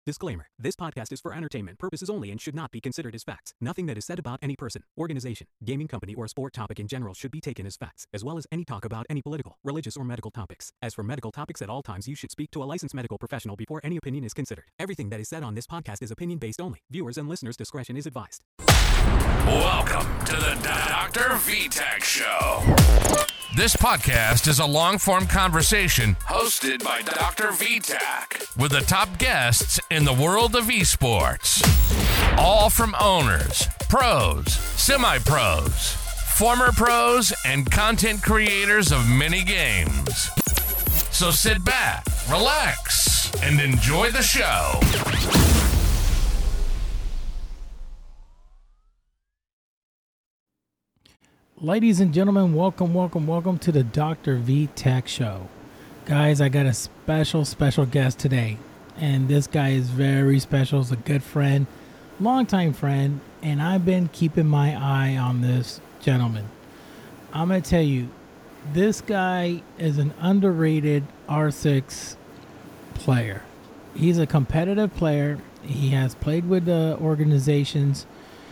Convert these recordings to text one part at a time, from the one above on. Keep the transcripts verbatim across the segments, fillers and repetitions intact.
Disclaimer. This podcast is for entertainment purposes only and should not be considered as facts. Nothing that is said about any person, organization, gaming company, or sport topic in general should be taken as facts, as well as any talk about any political, religious, or medical topics. As for medical topics, at all times you should speak to a licensed medical professional before any opinion is considered. Everything that is said on this podcast is opinion-based only. Viewers and listeners' discretion is advised. Welcome to the Doctor V-Tech Show. This podcast is a long-form conversation hosted by Doctor V-Tech with the top guests in the world of esports. All from owners, pros, semi-pros, former pros, and content creators of many games. So sit back, relax, and enjoy the show. Ladies and gentlemen, welcome, welcome, welcome to the Doctor V-Tech Show. Guys, I got a special, special guest today. And this guy is very special. He's a good friend, longtime friend. And I've been keeping my eye on this gentleman. I'm going to tell you, this guy is an underrated R six player. He's a competitive player. He has played with the organizations.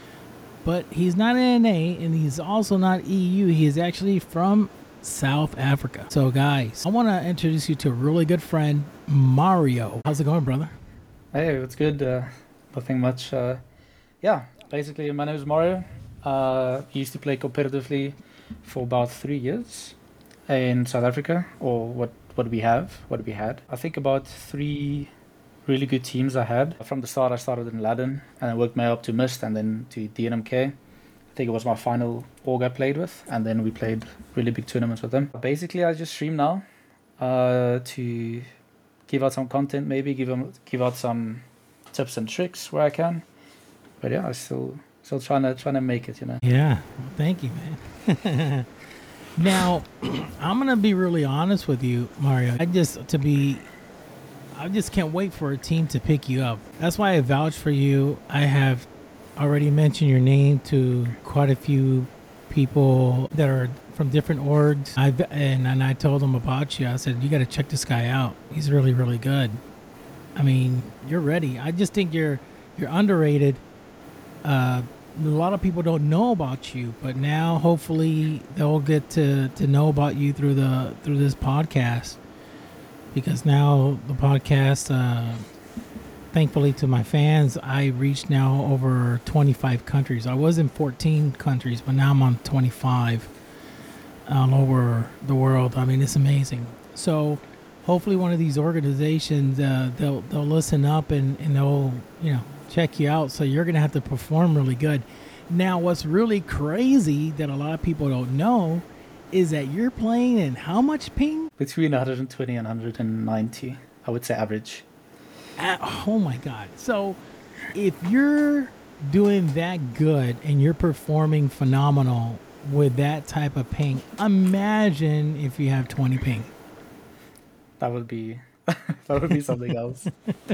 But he's not N A, and he's also not E U. He is actually from South Africa. So, guys, I want to introduce you to a really good friend, Mario. How's it going, brother? Hey, it's good. Uh, nothing much. Uh, yeah, basically, my name is Mario. Uh, I used to play competitively for about three years in South Africa, or what, what do we have, what we had. I think about three really good teams I had. From the start, I started in Ladin, and I worked my way up to Mist, and then to D N M K. I think it was my final org I played with, and then we played really big tournaments with them. Basically, I just stream now uh, to give out some content, maybe give them, give out some tips and tricks where I can. But yeah, I still still trying to trying to make it, you know. Yeah, thank you, man. Now, I'm gonna be really honest with you, Mario. I just to be. I just can't wait for a team to pick you up. That's why I vouch for you. I have already mentioned your name to quite a few people that are from different orgs. I and, and I told them about you. I said, you got to check this guy out. He's really, really good. I mean, you're ready. I just think you're you're underrated. Uh, a lot of people don't know about you, but now hopefully they'll get to, to know about you through the through this podcast. Because now the podcast, uh, thankfully to my fans, I reached now over twenty-five countries. I was in fourteen countries, but now I'm on twenty-five all over the world. I mean, it's amazing. So hopefully one of these organizations, uh, they'll they'll listen up and, and they'll, you know, check you out. So you're going to have to perform really good. Now, what's really crazy that a lot of people don't know is that you're playing in how much ping? Between one hundred twenty and one hundred ninety, I would say average. Uh, oh my God. So if you're doing that good and you're performing phenomenal with that type of ping, imagine if you have twenty ping. That would be that would be something else.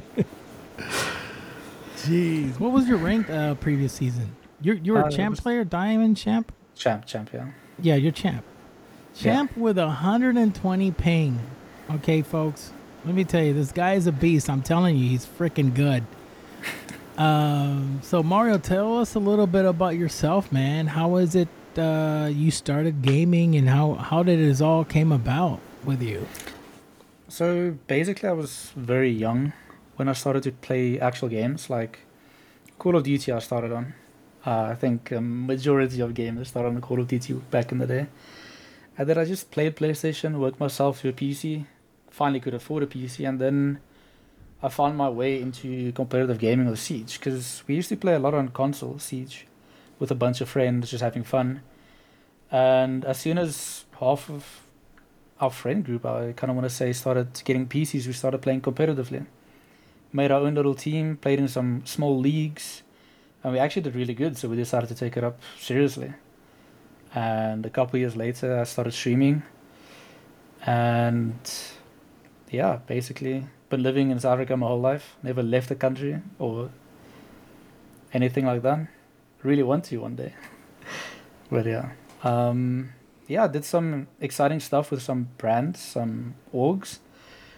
Jeez. What was your rank uh, previous season? You're, you were Uh, a champ was- player? Diamond champ? Champ, champ, yeah. Yeah, you're champ. Champ with one hundred twenty ping. Okay, folks. Let me tell you, this guy is a beast. I'm telling you, he's freaking good. Um, so, Mario, tell us a little bit about yourself, man. How is it uh, you started gaming, and how, how did it all came about with you? So basically, I was very young when I started to play actual games, like Call of Duty I started on. Uh, I think a majority of gamers started on Call of Duty back in the day. And then I just played PlayStation, worked myself to a P C, finally could afford a P C, and then I found my way into competitive gaming with Siege, because we used to play a lot on console, Siege, with a bunch of friends, just having fun. And as soon as half of our friend group, I kind of want to say, started getting P Cs, we started playing competitively. Made our own little team, played in some small leagues, and we actually did really good, so we decided to take it up seriously. And a couple years later, I started streaming. And yeah, basically, been living in South Africa my whole life. Never left the country or anything like that. Really want to one day. But yeah. Um, yeah, I did some exciting stuff with some brands, some orgs.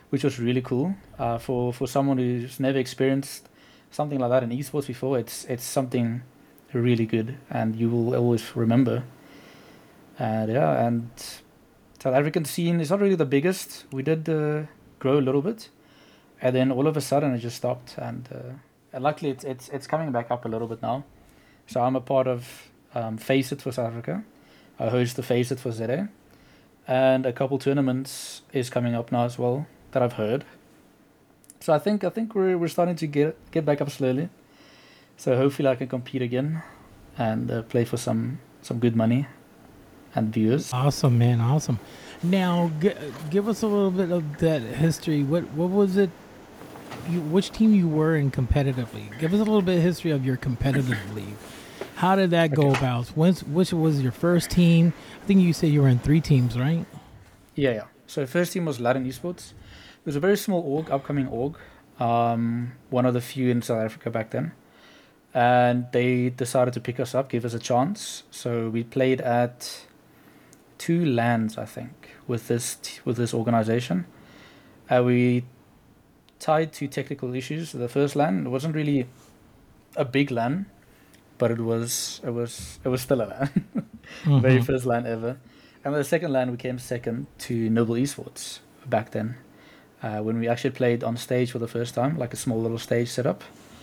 which was really cool. Uh, for for someone who's never experienced something like that in esports before, it's it's something really good, and you will always remember. And yeah, and South African scene is not really the biggest. We did uh, grow a little bit, and then all of a sudden it just stopped. And, uh, and luckily it's it's it's coming back up a little bit now. So I'm a part of um, Face It for South Africa. I host the Face It for Z A, and a couple tournaments is coming up now as well that I've heard. So I think I think we're we're starting to get get back up slowly. So hopefully I can compete again and uh, play for some some good money and viewers. Awesome, man. Awesome. Now, g- give us a little bit of that history. What what was it? You, which team you were in competitively? Give us a little bit of history of your competitive league. How did that go Okay. about? When's, which was your first team? I think you said you were in three teams, right? Yeah, yeah. So first team was Latin Esports. It was a very small org, upcoming org, um, one of the few in South Africa back then. And they decided to pick us up, give us a chance. So we played at two LANs, I think, with this t- with this organization. Uh, we tied two technical issues. The first LAN, it wasn't really a big LAN, but it was it was it was still a LAN. Mhm. Very first LAN ever. And the second LAN we came second to Noble Esports back then. Uh, when we actually played on stage for the first time, like a small little stage setup.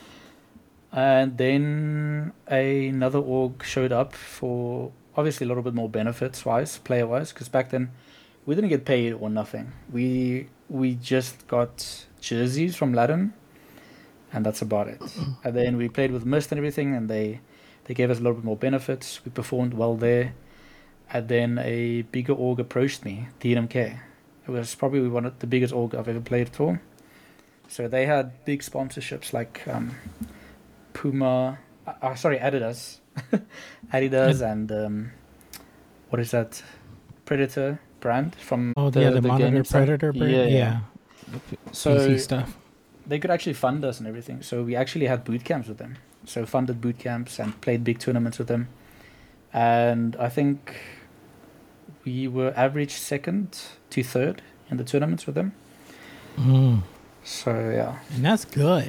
And then another org showed up for obviously a little bit more benefits wise, player wise, because back then we didn't get paid or nothing. We we just got jerseys from Latin, and that's about it. And then we played with Mist and everything, and they they gave us a little bit more benefits. We performed well there. And then a bigger org approached me, D M K. It was probably one of the biggest org I've ever played for. So they had big sponsorships like um, Puma, uh, uh, sorry, Adidas, Adidas, and um, what is that, Predator brand from Oh, the, yeah, the, the Monitor gaming side. Predator brand. Yeah, Yeah. yeah. The So P C stuff. they could actually fund us and everything. So we actually had boot camps with them. So funded boot camps and played big tournaments with them. And I think we were average second to third in the tournaments with them. Mm. So yeah, And that's good.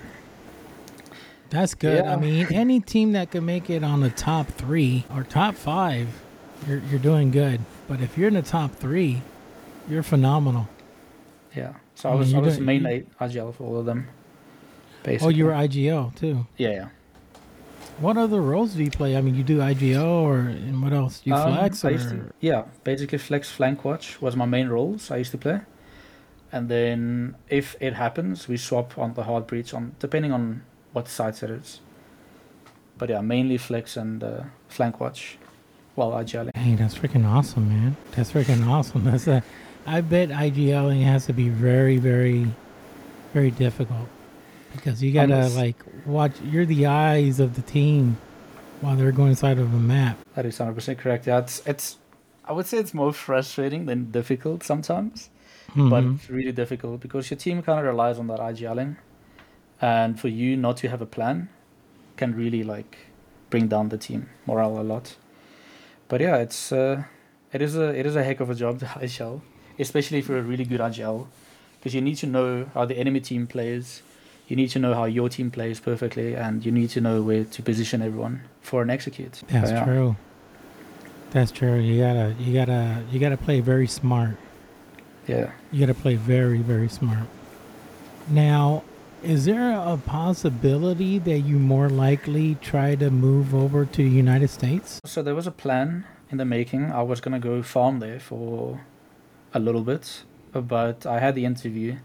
That's good. Yeah. I mean, any team that can make it on the top three or top five, you're you're doing good. But if you're in the top three, you're phenomenal. yeah. So I I mean, was you I was don't- main you- eight I G L for all of them. Oh, Basically. you were I G O too. Yeah, yeah. What other roles do you play? I mean, you do I G O or and what else? You Um, flex I or used to- yeah, basically flex flank watch was my main roles I used to play. And then if it happens, we swap on the hard breach on depending on what sites it is. But yeah, mainly flex and uh, flank watch while IGLing. Hey, that's freaking awesome, man. That's freaking awesome. That's a. I bet IGLing has to be very, very, very difficult because you gotta Unless- like watch. You're the eyes of the team while they're going inside of a map. That is one hundred percent correct. Yeah, it's, it's I would say it's more frustrating than difficult sometimes. But Mhm. it's really difficult because your team kind of relies on that IGLing. And for you not to have a plan can really like bring down the team morale a lot. But yeah, it's uh, it is a it is a heck of a job to I G L, especially for a really good I G L, because you need to know how the enemy team plays, you need to know how your team plays perfectly, and you need to know where to position everyone for an execute. That's So, yeah. true. That's true. You gotta, you gotta, you gotta play very smart. Yeah. You gotta play very, very smart. Now, is there a possibility that you more likely try to move over to the United States? So there was a plan in the making. I was gonna go farm there for a little bit, but I had the interview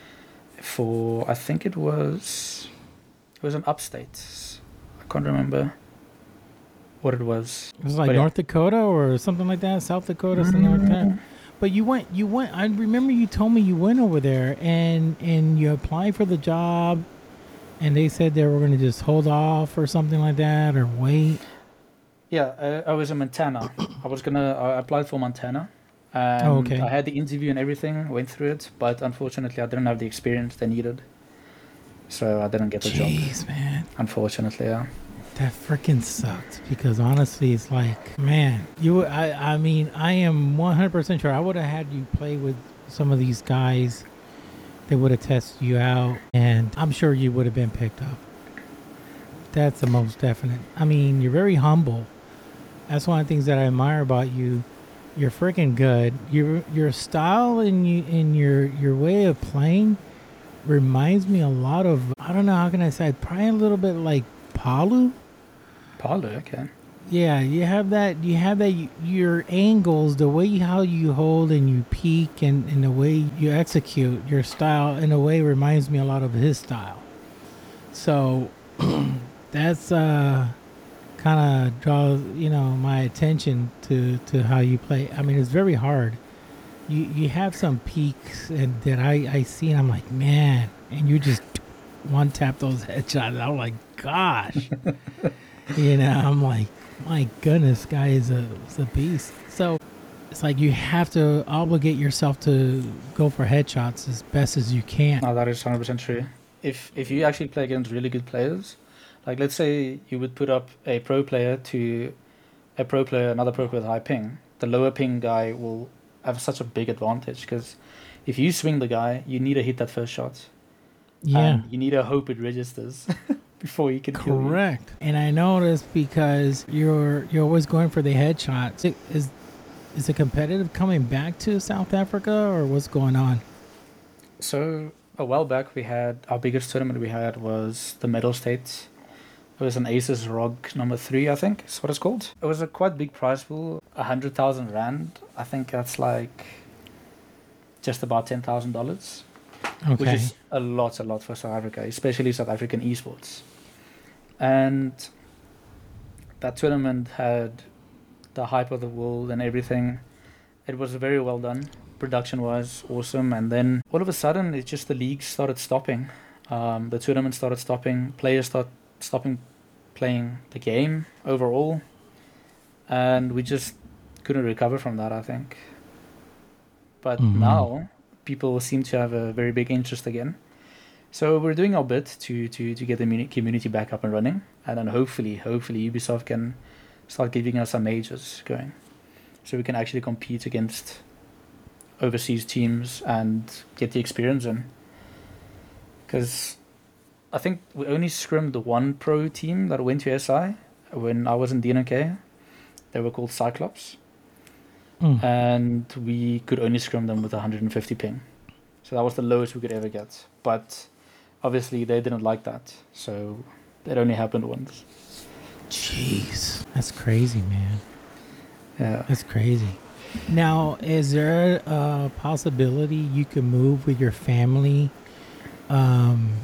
for I think it was it was an upstate. I can't remember what it was. It was like But yeah. North Dakota or something like that, South Dakota, something like that. But you went, you went. I remember you told me you went over there and and you applied for the job, and they said they were going to just hold off or something like that or wait. Yeah, uh, I was in Montana. I was gonna. I applied for Montana, and Oh, okay. I had the interview and everything. Went through it, but unfortunately, I didn't have the experience they needed, so I didn't get the job. Jeez, man. Unfortunately, yeah. That freaking sucked because honestly, it's like, man, you. I. I mean, I am one hundred percent sure I would have had you play with some of these guys they would have tested you out, and I'm sure you would have been picked up. That's the most definite. I mean, you're very humble. That's one of the things that I admire about you. You're freaking good. Your your style and you and your your way of playing reminds me a lot of, I don't know, how can I say, probably a little bit like Palu. Palu, okay. Yeah, you have that. You have that. Your angles, the way how you hold and you peek, and, and the way you execute your style, in a way, reminds me a lot of his style. So that's uh, kind of draws you know my attention to, to how you play. I mean, it's very hard. You you have some peaks and that I I see, and I'm like, man, and you just one tap those headshots. And I'm like, gosh, you know, I'm like, my goodness, guy is a, is a beast. So it's like you have to obligate yourself to go for headshots as best as you can. No, that is one hundred percent true. If if you actually play against really good players, like let's say you would put up a pro player to a pro player, another pro player with high ping, the lower ping guy will have such a big advantage, because if you swing the guy, you need to hit that first shot. Yeah. And you need to hope it registers before you can kill you. Correct. And I noticed because you're you're always going for the headshots. Is is it competitive coming back to South Africa, or what's going on? So a while back, we had our biggest tournament we had was the Medal States. It was an Aces R O G number three, I think is what it's called. It was a quite big prize pool, a hundred thousand rand. I think that's like just about ten thousand dollars, Okay. which is a lot, a lot for South Africa, especially South African esports. And that tournament had the hype of the world and everything. It was very well done. Production was awesome. And then all of a sudden, it's just the league started stopping. Um, the tournament started stopping. Players start stopping playing the game overall. And we just couldn't recover from that, I think. But Mhm. now, people seem to have a very big interest again. So we're doing our bit to, to, to get the muni- community back up and running. And then hopefully, hopefully Ubisoft can start giving us some majors going. So we can actually compete against overseas teams and get the experience in. Because I think we only scrimmed the one pro team that went to S I when I was in D N K. They were called Cyclops. Mm. And we could only scrim them with one hundred fifty ping. So that was the lowest we could ever get. But obviously they didn't like that. So it only happened once. Jeez, that's crazy, man. Yeah. That's crazy. Now, is there a possibility you can move with your family um,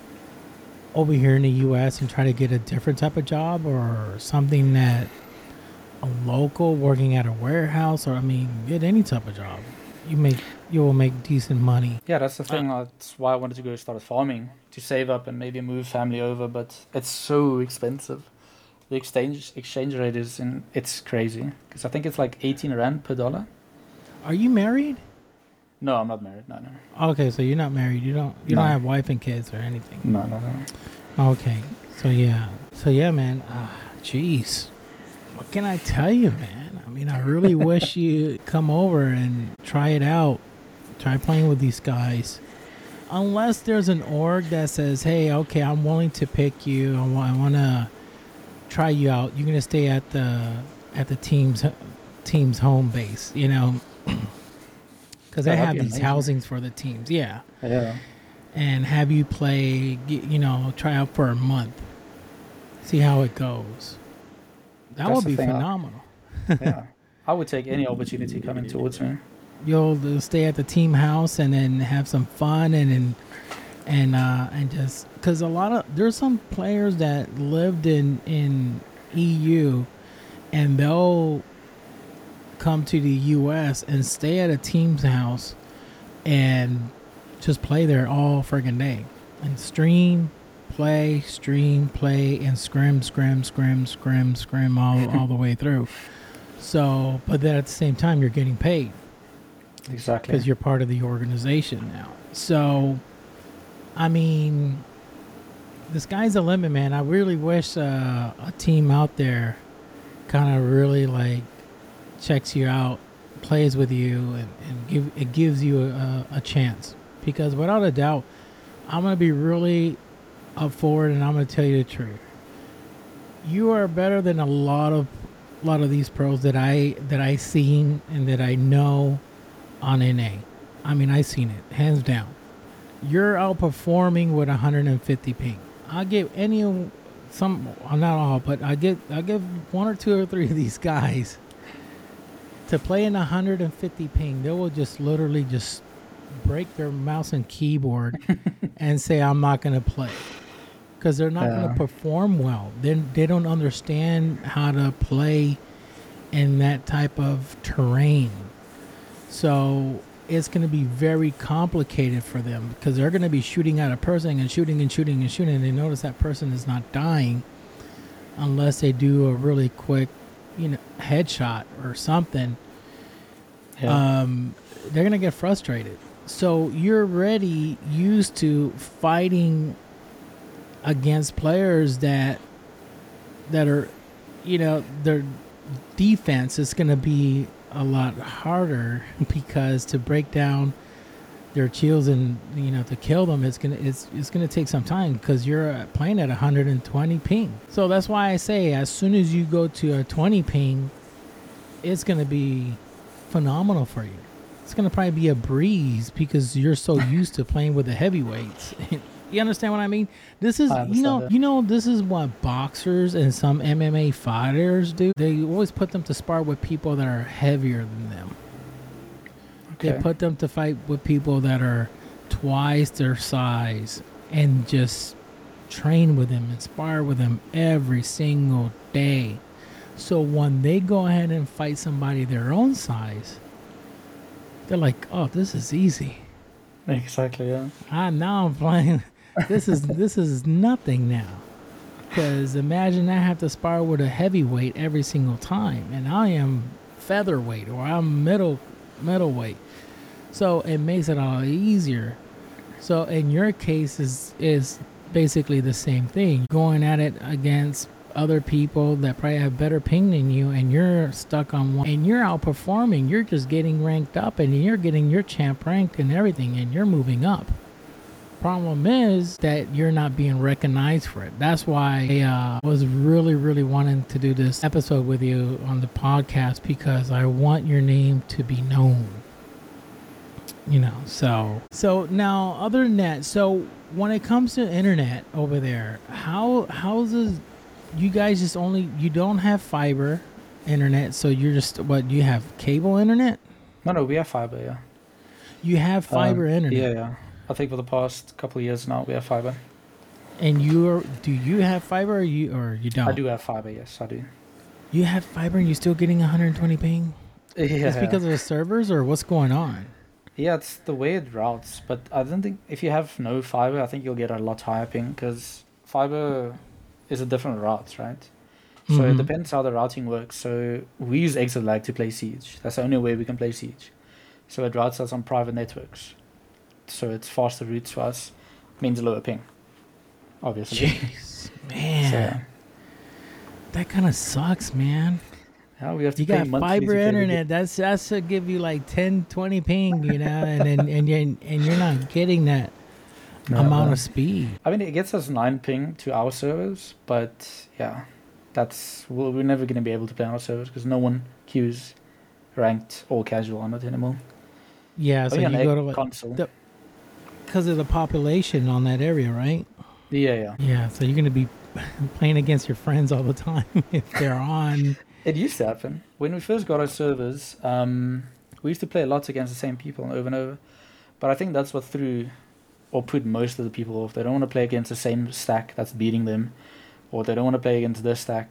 over here in the U S and try to get a different type of job, or something that a local working at a warehouse, or I mean, get any type of job? You make you will make decent money. Yeah, that's the thing. That's why I wanted to go start farming, to save up and maybe move family over. But it's so expensive. The exchange exchange rate is in it's crazy, because I think it's like eighteen rand per dollar. Are you married? No, I'm not married. No, no, Okay, so you're not married. You don't you No. don't have wife and kids or anything. no, no, no. Okay, so yeah, so yeah, man. Ah, jeez, what can I tell you, man? I mean, I really wish you come over and try it out. Try playing with these guys. Unless there's an org that says, "Hey, okay, I'm willing to pick you. I want, I want to try you out. You're gonna stay at the at the team's team's home base, you know." Because they That'd have be these amazing. housings for the teams, yeah. Yeah. And have you play, y- you know, try out for a month, see how it goes. That That's would the be thing, I- phenomenal. Yeah. I would take any opportunity coming towards me. You'll uh, stay at the team house and then have some fun and and and uh, and just because a lot of there's some players that lived in in E U and they'll come to the U S and stay at a team's house and just play there all friggin' day and stream, play, stream, play, and scrim, scrim, scrim, scrim, scrim all all the way through. So, but then at the same time, you're getting paid Exactly. because you're part of the organization now. So, I mean, the sky's the limit, man. I really wish uh, a team out there kind of really like checks you out, plays with you, and, and give it gives you a, a chance. because without a doubt, I'm gonna be really up forward and I'm gonna tell you the truth. You are better than a lot of a lot of these pros that I that I seen and that I know on N A. I mean, I seen it hands down. You're outperforming with one hundred fifty ping. I'll give any of some, not all, but I get I give one or two or three of these guys to play in one hundred fifty ping. They will just literally just break their mouse and keyboard and say, I'm not going to play. Because they're not yeah. going to perform well. They, they don't understand how to play in that type of terrain. So it's going to be very complicated for them because they're going to be shooting at a person and shooting and shooting and shooting. And they notice that person is not dying unless they do a really quick, you know, headshot or something. Yeah. Um, they're going to get frustrated. So you're already used to fighting against players that that are, you know, their defense is going to be a lot harder because to break down their shields and, you know, to kill them, it's gonna it's it's gonna take some time because you're playing at one hundred twenty ping. So that's why I say as soon as you go to a twenty ping, it's gonna be phenomenal for you. It's gonna probably be a breeze because you're so used to playing with the heavyweights. You understand what I mean? This is, you know, that. you know, this is what boxers and some M M A fighters do. They always put them to spar with people that are heavier than them. Okay. They put them to fight with people that are twice their size and just train with them and spar with them every single day. So when they go ahead and fight somebody their own size, they're like, oh, this is easy. Exactly, yeah. I now I'm playing. This is this is nothing now. Because imagine I have to spar with a heavyweight every single time, and I am featherweight or I'm middle middleweight. So it makes it all easier. So in your case is is basically the same thing. Going at it against other people that probably have better ping than you, and you're stuck on one, and you're outperforming. You're just getting ranked up, and you're getting your champ rank and everything, and you're moving up. Problem is that you're not being recognized for it. That's why I uh, was really, really wanting to do this episode with you on the podcast because I want your name to be known. You know, so so now other than that, so when it comes to internet over there, how how's this? You guys just only, you don't have fiber internet, so you're just, what, you have cable internet? No, no, we have fiber, yeah. You have fiber um, internet? Yeah, yeah. I think for the past couple of years now, we have fiber. And you're, do you have fiber or you, or you don't? I do have fiber, yes, I do. You have fiber and you're still getting one hundred twenty ping? Yeah. It's because of the servers or what's going on? Yeah, it's the way it routes, but I don't think, if you have no fiber, I think you'll get a lot higher ping because fiber is a different route, right? So mm-hmm. it depends how the routing works. So we use Exit Lag to play Siege. That's the only way we can play Siege. So it routes us on private networks. So it's faster routes for us, means lower ping, obviously. Jeez, man. So, that kind of sucks, man. Yeah, we have to you pay got fiber internet. That's that's to give you like ten, twenty ping, you know, and and and you're, and you're not getting that no, amount no. of speed. I mean, it gets us nine ping to our servers, but yeah, that's well, we're never going to be able to play on our servers because no one queues ranked or casual on it anymore. Yeah, so you go to like console because of the population on that area, right? Yeah, yeah. Yeah, so you're going to be playing against your friends all the time if they're on. It used to happen when we first got our servers. Um, we used to play lots against the same people over and over, but I think that's what threw or put most of the people off. They don't want to play against the same stack that's beating them, or they don't want to play against this stack,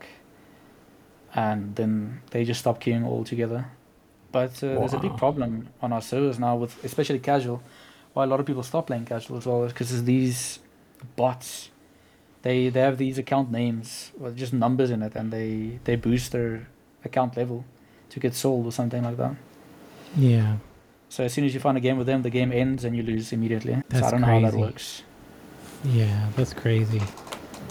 and then they just stop queuing altogether. But uh, wow. there's a big problem on our servers now, with especially casual. Why a lot of people stop playing casual as well is because there's these bots. They they have these account names with just numbers in it, and they, they boost their account level to get sold or something like that. Yeah. So as soon as you find a game with them, the game ends and you lose immediately. That's so I don't crazy. know how that works. Yeah, that's crazy.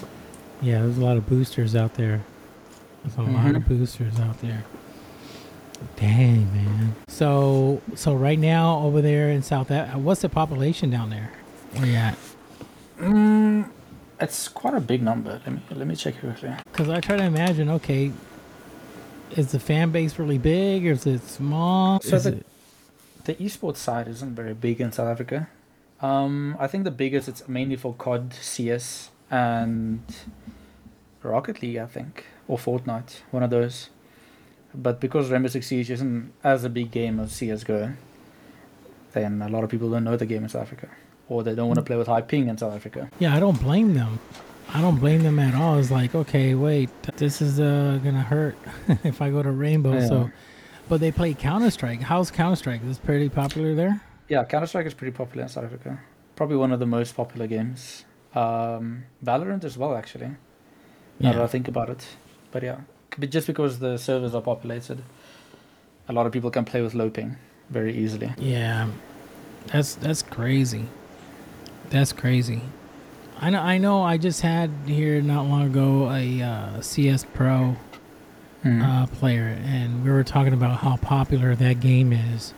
Yeah, there's a lot of boosters out there. There's a mm-hmm. lot of boosters out there. Dang, man. So, so right now over there in South, Af- what's the population down there? Where you at? Mm, it's quite a big number. Let me let me check quickly. Because I try to imagine. Okay, is the fan base really big, or is it small? So is the, it, the esports side isn't very big in South Africa. Um, I think the biggest it's mainly for C O D, C S, and Rocket League, I think, or Fortnite, one of those. But because Rainbow Six Siege isn't as a big game as C S G O, then a lot of people don't know the game in South Africa, or they don't want to play with high ping in South Africa. yeah, I don't blame them. I don't blame them at all. It's like, okay, wait, this is uh, gonna hurt if I go to Rainbow. Yeah. So, but they play Counter Strike. How's Counter Strike? Is it pretty popular there? Yeah, Counter Strike is pretty popular in South Africa. Probably one of the most popular games. Um, Valorant as well, actually. Now that I think about it, but yeah, but just because the servers are populated, a lot of people can play with low ping very easily. Yeah, that's that's crazy. That's crazy. I know. I know. I just had here not long ago a uh, C S Pro Mm. uh, player, and we were talking about how popular that game is,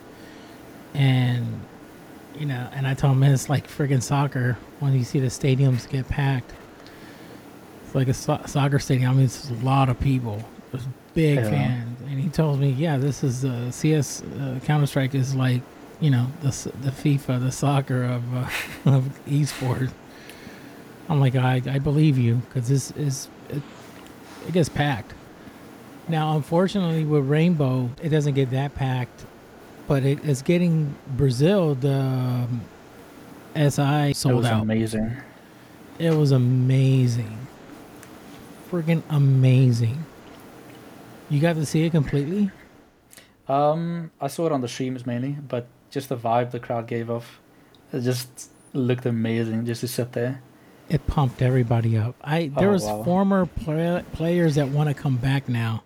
and you know, and I told him it's like friggin' soccer when you see the stadiums get packed. It's like a so- soccer stadium. I mean, it's a lot of people. There's big Yeah. fans, and he told me, yeah, this is uh, C S uh, Counter Strike is like, you know, the s- the FIFA, the soccer of uh, of esports. I'm like, I I believe you, because this is it, it gets packed. Now, unfortunately, with Rainbow, it doesn't get that packed, but it, it's getting Brazil. The um, S I It sold was out. amazing. It was amazing. Freaking amazing. You got to see it completely? Um, I saw it on the streams mainly, but just the vibe the crowd gave off, it just looked amazing just to sit there. It pumped everybody up. I there Oh, was wow. former play, players that want to come back now.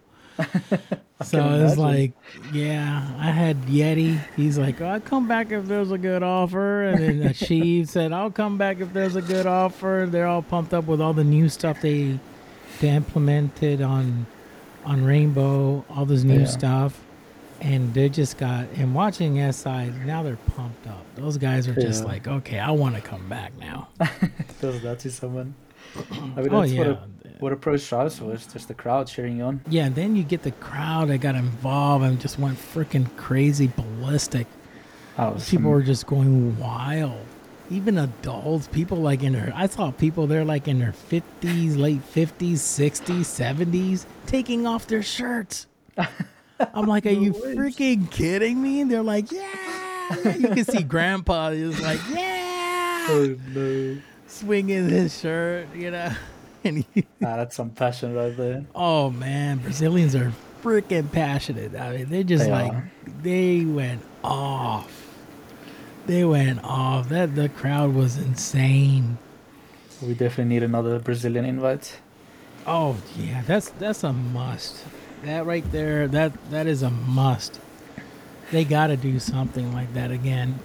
So can it's imagine. like, yeah, I had Yeti. He's like, I'll come back if there's a good offer. And then Sheev said, I'll come back if there's a good offer. They're all pumped up with all the new stuff they they implemented on on Rainbow, all this new Yeah. stuff. And they just got, and watching S I, now they're pumped up. Those guys are just Yeah. like, okay, I want to come back now. Does that to someone? I mean, that's Oh, what, yeah. a, what a pro strives for, is just the crowd cheering you on. Yeah, and then you get the crowd that got involved and just went freaking crazy ballistic. Oh, People were just going wild. Even adults, people like in their, I saw people there like in their fifties, late fifties, sixties, seventies, taking off their shirts. I'm like, are you freaking kidding me? And they're like, yeah. yeah. You can see grandpa is like, yeah. Oh, no. Swinging his shirt, you know. And he, Ah, that's some passion right there. oh man, Brazilians are freaking passionate. I mean, they're just They like, are. they went off. They went off. That the crowd was insane. We definitely need another Brazilian invite. Oh yeah, that's that's a must. That right there, that that is a must. They got to do something like that again.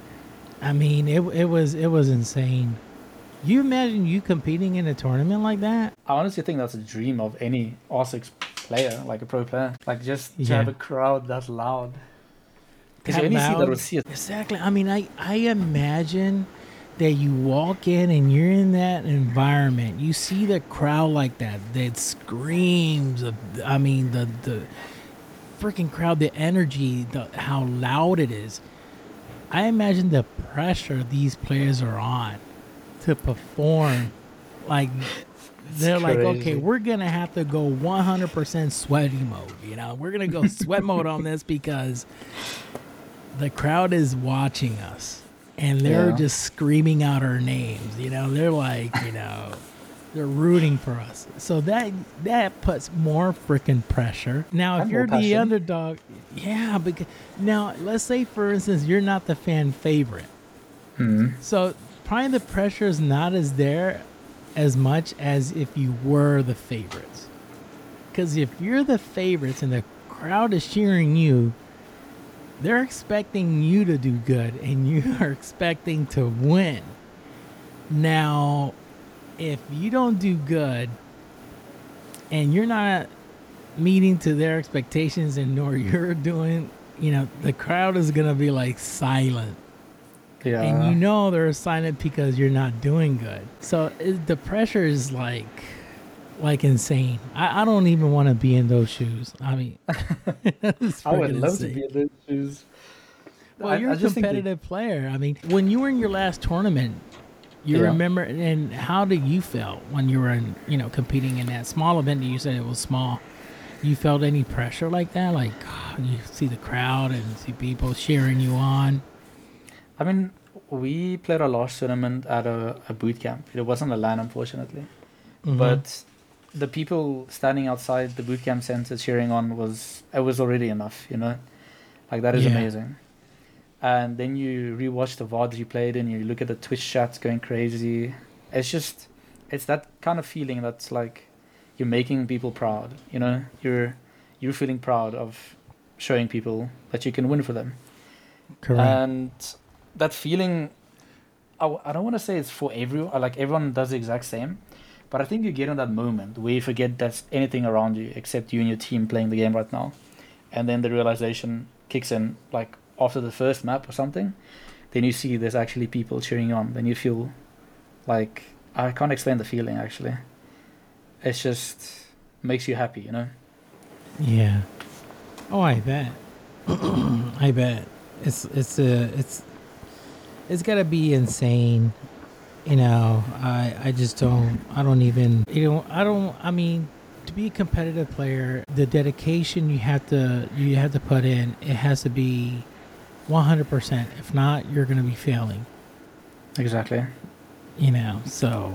I mean, it it was it was insane. You imagine you competing in a tournament like that? I honestly think that's a dream of any R six player, like a pro player. Like just to Yeah. have a crowd that loud. Because That you only see that loud? with C S. Exactly. I mean, I, I imagine that you walk in and you're in that environment. You see the crowd like that that screams. Of, I mean, the the freaking crowd, the energy, the how loud it is. I imagine the pressure these players are on to perform. Like they're like, okay, crazy. we're gonna have to go one hundred percent sweaty mode. You know, we're gonna go sweat mode on this because the crowd is watching us and they're Yeah. just screaming out our names. You know, they're like, you know, they're rooting for us. So that that puts more freaking pressure. Now, if And you're more the passion. underdog, yeah, because now let's say, for instance, you're not the fan favorite. Hmm. So probably the pressure is not as there as much as if you were the favorites. Because if you're the favorites and the crowd is cheering you, they're expecting you to do good and you are expecting to win. Now, if you don't do good and you're not meeting to their expectations and nor you're doing, you know, the crowd is gonna be like silent. Yeah. And you know they're silent because you're not doing good. So it, the pressure is like, like insane. I, I don't even want to be in those shoes. I mean, it's I would freaking love insane. to be in those shoes. Well, I- you're I a just think that- competitive player. I mean, when you were in your last tournament, you Yeah. remember, and how did you feel when you were in, you know, competing in that small event? You said it was small. You felt any pressure like that? Like, God, you see the crowd and see people cheering you on. I mean, we played our last tournament at a, a boot camp. It wasn't a LAN, unfortunately. Mhm. But the people standing outside the boot camp center cheering on was it was already enough, you know? Like, that is Yeah. amazing. And then you rewatch the V O Ds you played and you look at the Twitch chats going crazy. It's just, it's that kind of feeling that's like you're making people proud, you know? You're you're feeling proud of showing people that you can win for them. Correct. And that feeling, I, w- I don't want to say it's for everyone, like everyone does the exact same, but I think you get in that moment where you forget there's anything around you except you and your team playing the game right now. And then the realization kicks in, like after the first map or something, then you see there's actually people cheering you on. Then you feel like, I can't explain the feeling actually. It's just makes you happy, you know? Yeah. Oh, I bet. I bet. It's it's a it's it's gotta be insane. You know, I I just don't I don't even you know I don't I mean to be a competitive player, the dedication you have to you have to put in, it has to be one hundred percent. If not, you're gonna be failing. Exactly. You know, so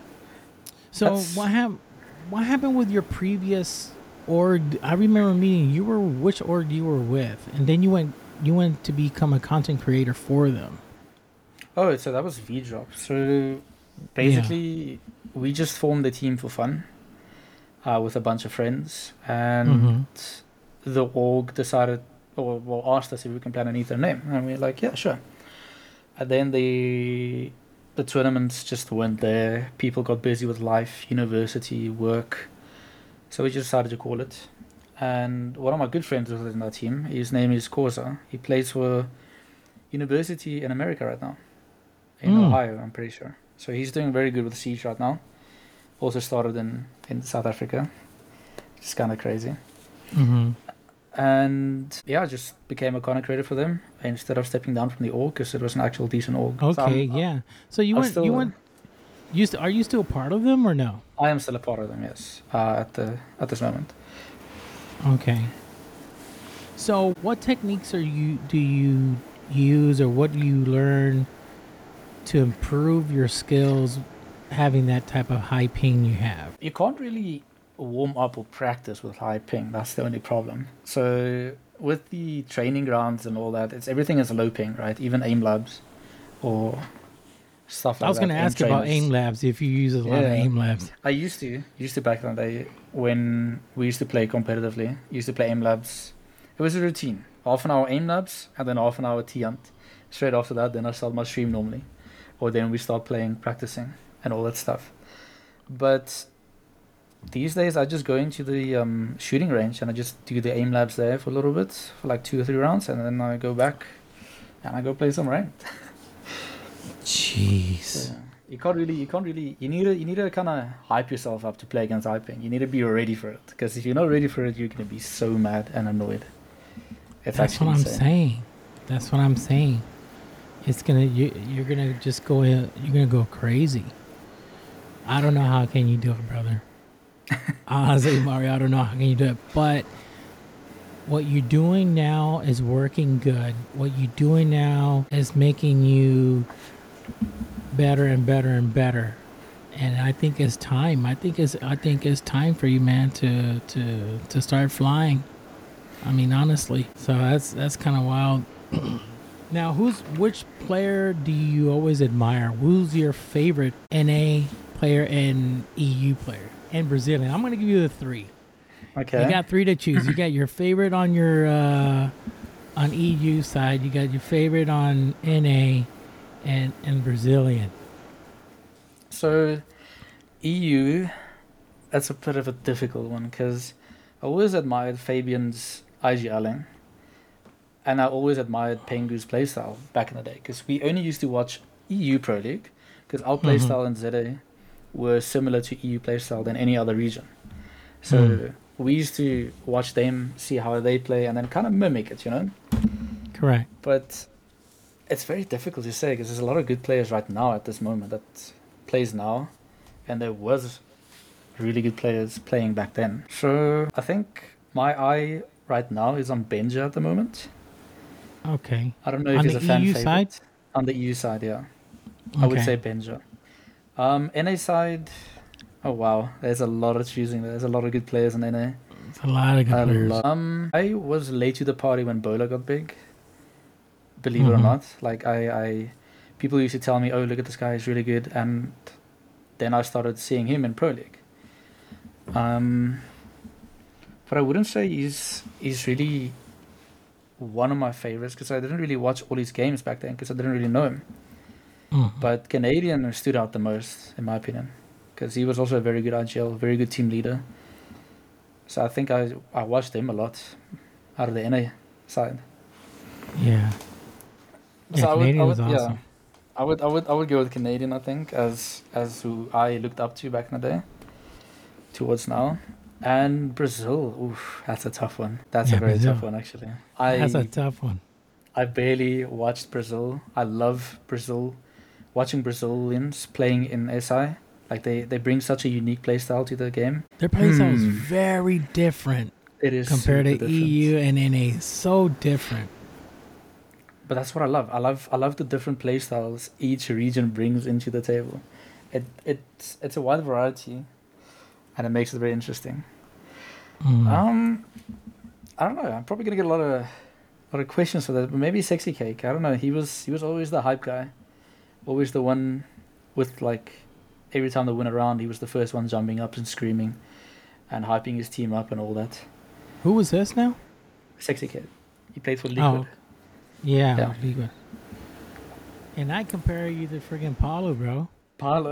so That's- what happened? What happened with your previous org? I remember meeting you were which org you were with, and then you went you went to become a content creator for them. Oh, so that was V-Drop. So basically, we just formed a team for fun uh, with a bunch of friends, and the org decided, or well, asked us if we can plan underneath their name, and we we're like, yeah, sure. And then the the tournaments just went there. People got busy with life, university, work, so we just decided to call it. And one of my good friends was in that team. His name is Corsa. He plays for university in America right now, in Mm. Ohio, I'm pretty sure. So he's doing very good with Siege right now. Also started in, in South Africa. It's kind of crazy. Mm-hmm. And yeah, I just became a content creator for them instead of stepping down from the org because it was an actual decent org. So Okay, I'm- yeah. So you I'm went still- you went. You st- are you still part of them or no? I am still a part of them, yes, uh, at the at this moment. Okay. So what techniques are you do you use, or what do you learn to improve your skills having that type of high ping you have? You can't really warm up or practice with high ping. That's the only problem. So with the training grounds and all that, it's everything is low ping, right? Even aim labs or stuff like that. I was going to ask about trainers. aim labs if you use a lot of Yeah. aim labs. I used to, used to back in the day when we used to play competitively. Used to play aim labs. It was a routine. Half an hour aim labs and then half an hour T hunt. Straight after that, then I start my stream normally, or then we start playing, practicing, and all that stuff. But these days, I just go into the um, shooting range and I just do the aim labs there for a little bit, for like two or three rounds, and then I go back and I go play some ranked. Jeez. Yeah. You can't really, you can't really, you need to, you need to kind of hype yourself up to play against hyping. You need to be ready for it, because if you're not ready for it, you're gonna be so mad and annoyed. It's That's actually what I'm insane. saying. That's what I'm saying. It's gonna you, you're gonna just go in, you're gonna go crazy. I don't know how can you do it, brother. Honestly, Mario, I don't know how can you do it. But what you're doing now is working good. What you're doing now is making you better and better and better. And I think it's time. I think it's I think it's time for you, man, to to to start flying. I mean, honestly. So that's that's kind of wild. Now, who's which player do you always admire? Who's your favorite N A player and E U player and Brazilian? I'm going to give you the three. Okay. You got three to choose. You got your favorite on your uh, on E U side. You got your favorite on N A and and Brazilian. So, E U, that's a bit of a difficult one because I always admired Fabian's IGLing, and I always admired Pengu's playstyle back in the day, because we only used to watch E U Pro League, because our playstyle mm-hmm. in Z A were similar to E U playstyle than any other region. So mm. we used to watch them, see how they play, and then kind of mimic it, you know? Correct. But it's very difficult to say, because there's a lot of good players right now at this moment that plays now, and there was really good players playing back then. So I think my eye right now is on Benja at the moment. Okay. I don't know if on he's a fan E U favorite. Side? On the E U side, yeah. Okay. I would say Benja. Um, N A side, oh wow, there's a lot of choosing. There's a lot of good players in N A. It's a lot of good I players. Lo- um, I was late to the party when Bola got big. Believe mm-hmm. it or not, like I, I, people used to tell me, "Oh, look at this guy, he's really good," and then I started seeing him in Pro League. Um, but I wouldn't say he's he's really one of my favorites, because I didn't really watch all his games back then, because I didn't really know him. Mm-hmm. But Canadian stood out the most, in my opinion, because he was also a very good I G L, very good team leader. So I think I I watched him a lot out of the N A side. Yeah. Yeah, so Canadian I would, I was would, awesome. Yeah, I would I would I would go with Canadian, I think, as as who I looked up to back in the day, towards now. And Brazil, oof, that's a tough one. That's yeah, a very Brazil. tough one, actually. I, That's a tough one. I barely watched Brazil. I love Brazil. Watching Brazilians playing in S I, like they, they bring such a unique playstyle to the game. Their playstyle is Hmm. very different It is compared to super E different. U and N A. So different. But that's what I love. I love I love the different playstyles each region brings into the table. It it's it's a wide variety, and it makes it very interesting. Mm. Um, I don't know. I'm probably gonna get a lot of lot of questions for that. But maybe Sexy Cake. I don't know. He was he was always the hype guy, always the one with like every time they went around, he was the first one jumping up and screaming, and hyping his team up and all that. Who was this now? Sexy Kid. He played for Liquid. Oh, yeah, Yeah. Liquid. And I compare you to friggin' Paulo, bro. Paulo.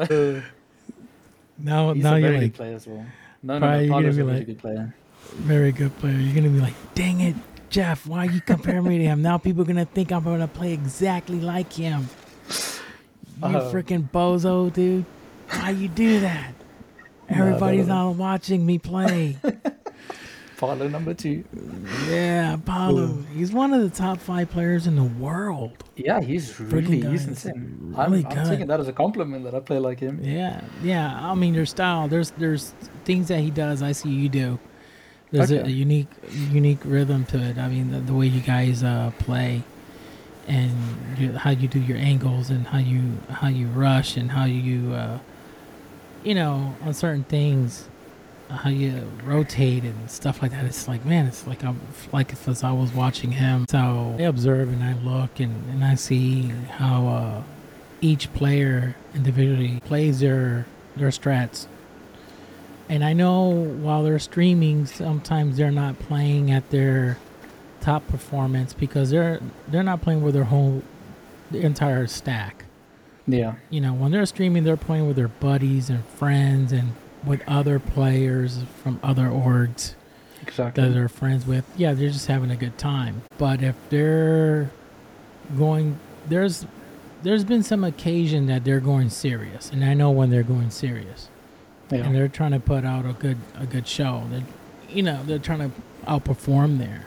Now, He's now a you're very like, good player as well. No, no, Probably no. you're gonna Paulo's be a really like- good player. very good player. You're gonna be like, dang it, Jeff, why you compare me to him? Now people are gonna think I'm gonna play exactly like him. You Uh-oh. freaking bozo, dude. Why you do that? Everybody's no, no. not watching me play. Paulo number two. Yeah, Paulo. He's one of the top five players in the world. Yeah, he's really Freaking he's guy. insane. Really I'm, I'm good. taking that as a compliment that I play like him. Yeah, yeah. I mean, your style. There's there's things that he does. I see you do. There's a, Okay. a unique unique rhythm to it. I mean, the, the way you guys uh, play, and you, how you do your angles, and how you how you rush, and how you, uh, you know, on certain things, how you rotate and stuff like that. It's like, man, it's like I'm like if as I was watching him. So I observe and I look and, and I see how uh, each player individually plays their their strats. And I know while they're streaming, sometimes they're not playing at their top performance because they're they're not playing with their whole the entire stack. Yeah. You know, when they're streaming, they're playing with their buddies and friends and with other players from other orgs Exactly. that they're friends with. Yeah, they're just having a good time. But if they're going, there's there's been some occasion that they're going serious, and I know when they're going serious, Yeah. and they're trying to put out a good a good show. That you know they're trying to outperform there.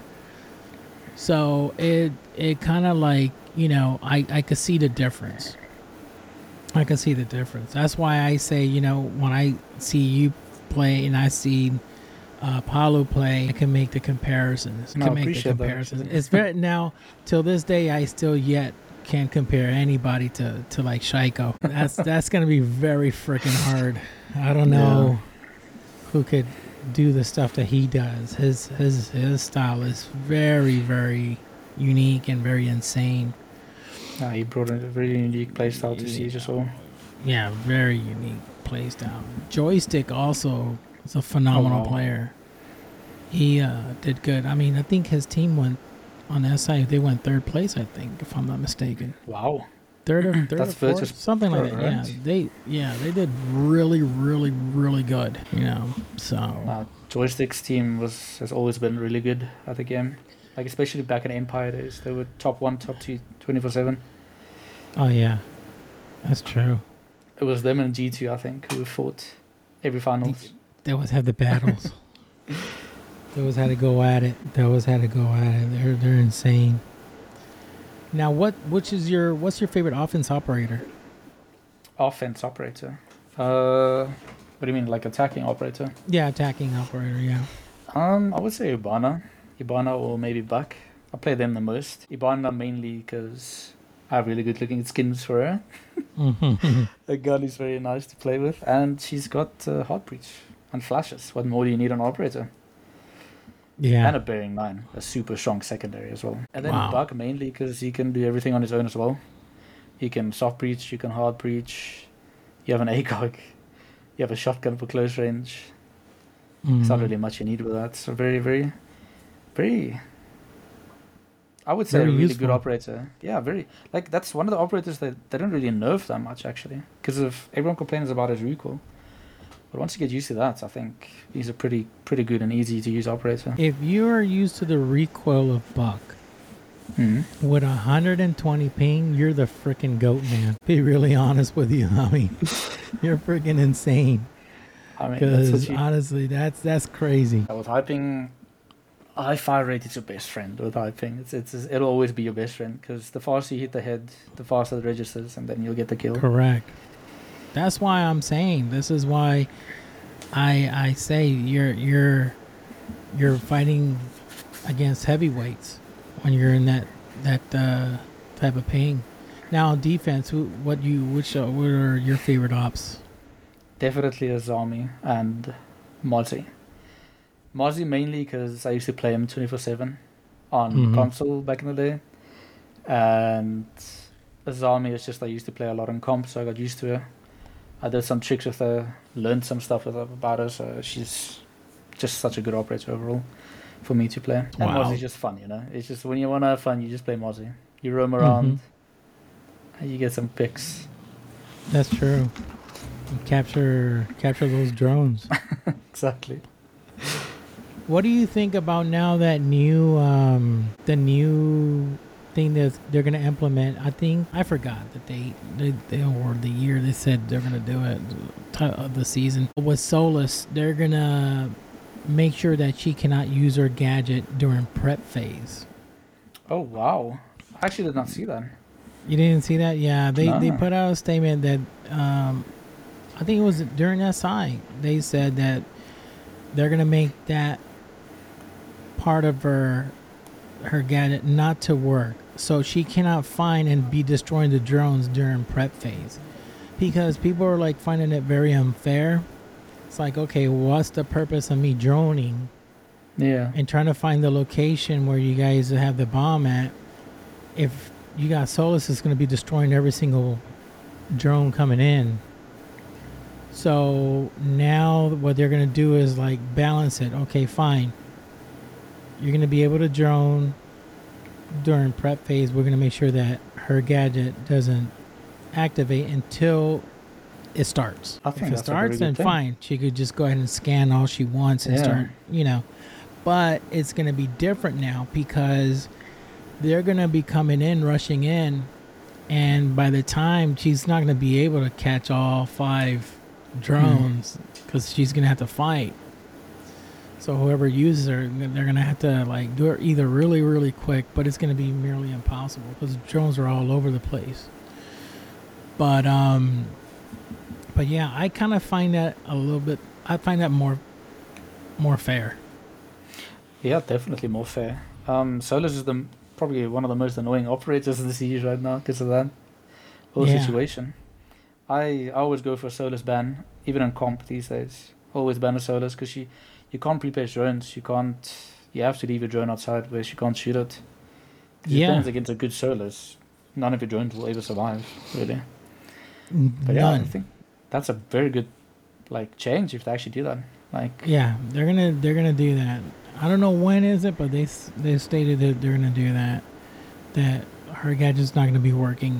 So it it kind of like you know I I could see the difference. I can see the difference. That's why I say, you know, when I see you play and I see uh, Paulo play, I can make the comparisons. I No, can I make the appreciate that, comparisons. actually. It's very now till this day, I still yet can't compare anybody to, to like Shaiko. That's that's gonna be very freaking hard. I don't know who could do the stuff that he does. His his his style is very very unique and very insane. Yeah, he brought in a very unique playstyle to Siege as well. Yeah, very unique play style. Joystick also is a phenomenal Oh, wow. player. He uh, did good. I mean, I think his team went on S I. They went third place, I think, if I'm not mistaken. Wow. third or third That's or fourth, Virtus something like Pro, that. Yeah, right? they yeah they did really really really good. You know, so Uh, Joystick's team was has always been really good at the game. Like especially back in Empire days, they were top one, top two, twenty-four seven. oh yeah, that's true. It was them and G two, I think, who fought every finals. They always have the battles. They always had to go at it. They always had to go at it. They're they're insane. Now, what which is your what's your favorite offense operator? Offense operator. Uh, what do you mean, like attacking operator? Yeah, attacking operator. Yeah. Um, I would say Ibana, Ibana or maybe Buck. I play them the most. Ibana mainly because I have really good looking skins for her. Mm-hmm. The gun is very nice to play with, and she's got uh, heart breach and flashes. What more do you need on operator? Yeah. And a bearing nine, a super strong secondary as well. And then Wow. Buck mainly because he can do everything on his own as well. He can soft breach, you can hard breach. You have an ACOG. You have a shotgun for close range. Mhm. It's not really much you need with that. So very, very, very. I would say Very a really useful. good operator. Yeah, very. Like that's one of the operators that they don't really nerf that much actually, because of everyone complains about his recoil. But once you get used to that, I think he's a pretty, pretty good and easy to use operator. If you are used to the recoil of Buck Hmm. with one hundred twenty ping, you're the freaking goat, man. Be really honest with you. I mean, you're freaking insane. I mean, that's what Because you. honestly, that's that's crazy. With hyping, high fire rate is your best friend. With hyping, it's it's it'll always be your best friend because the faster you hit the head, the faster it registers, and then you'll get the kill. Correct. That's why I'm saying this is why I I say you're you're you're fighting against heavyweights when you're in that that uh, type of ping. Now defense, who what you which uh, what are your favorite ops? Definitely Azami and Mozzie. Mozzie mainly because I used to play him twenty-four seven on Mhm. console back in the day. And Azami is just I used to play a lot on comp, so I got used to her. I did some tricks with her, learned some stuff with her about her, so she's just such a good operator overall for me to play. And Wow. Mozzie's just fun, you know? It's just when you want to have fun, you just play Mozzie. You roam around, and you get some picks. That's true. You capture capture those drones. Exactly. What do you think about now that new um the new thing that they're gonna implement? I think I forgot the date, they, they or the year they said they're gonna do it t- of the season. With Solus, they're gonna make sure that she cannot use her gadget during prep phase. Oh, wow. I actually did not see that. You didn't see that? Yeah, they they No. put out a statement that um I think it was during S I. They said that they're gonna make that part of her her gadget not to work, so she cannot find and be destroying the drones during prep phase, because people are like finding it very unfair. It's like, okay, what's the purpose of me droning Yeah. and trying to find the location where you guys have the bomb at if you got Solus is going to be destroying every single drone coming in? So now what they're going to do is like balance it. Okay, fine. You're going to be able to drone during prep phase. We're going to make sure that her gadget doesn't activate until it starts. I think If it that's a very starts, good then thing. fine. She could just go ahead and scan all she wants and Yeah. start, you know. But it's going to be different now because they're going to be coming in, rushing in. And by the time she's not going to be able to catch all five drones because she's going to have to fight. So whoever uses her, they're going to have to like do it either really, really quick, but it's going to be nearly impossible because drones are all over the place. But, um, but yeah, I kind of find that a little bit, I find that more, more fair. Yeah, definitely more fair. Um, Solus is the probably one of the most annoying operators in the series right now because of that whole Yeah. situation. I, I always go for a Solus ban, even in comp these days. Always ban a Solus because you, you can't pre-place drones. You can't. You have to leave a drone outside where she can't shoot it. 'Cause Yeah. It depends against a good Solus. None of your drones will ever survive, really. But yeah, I None. think that's a very good like change if they actually do that. Like Yeah, they're gonna they're gonna do that. I don't know when is it, but they s- they stated that they're gonna do that. That her gadget's not gonna be working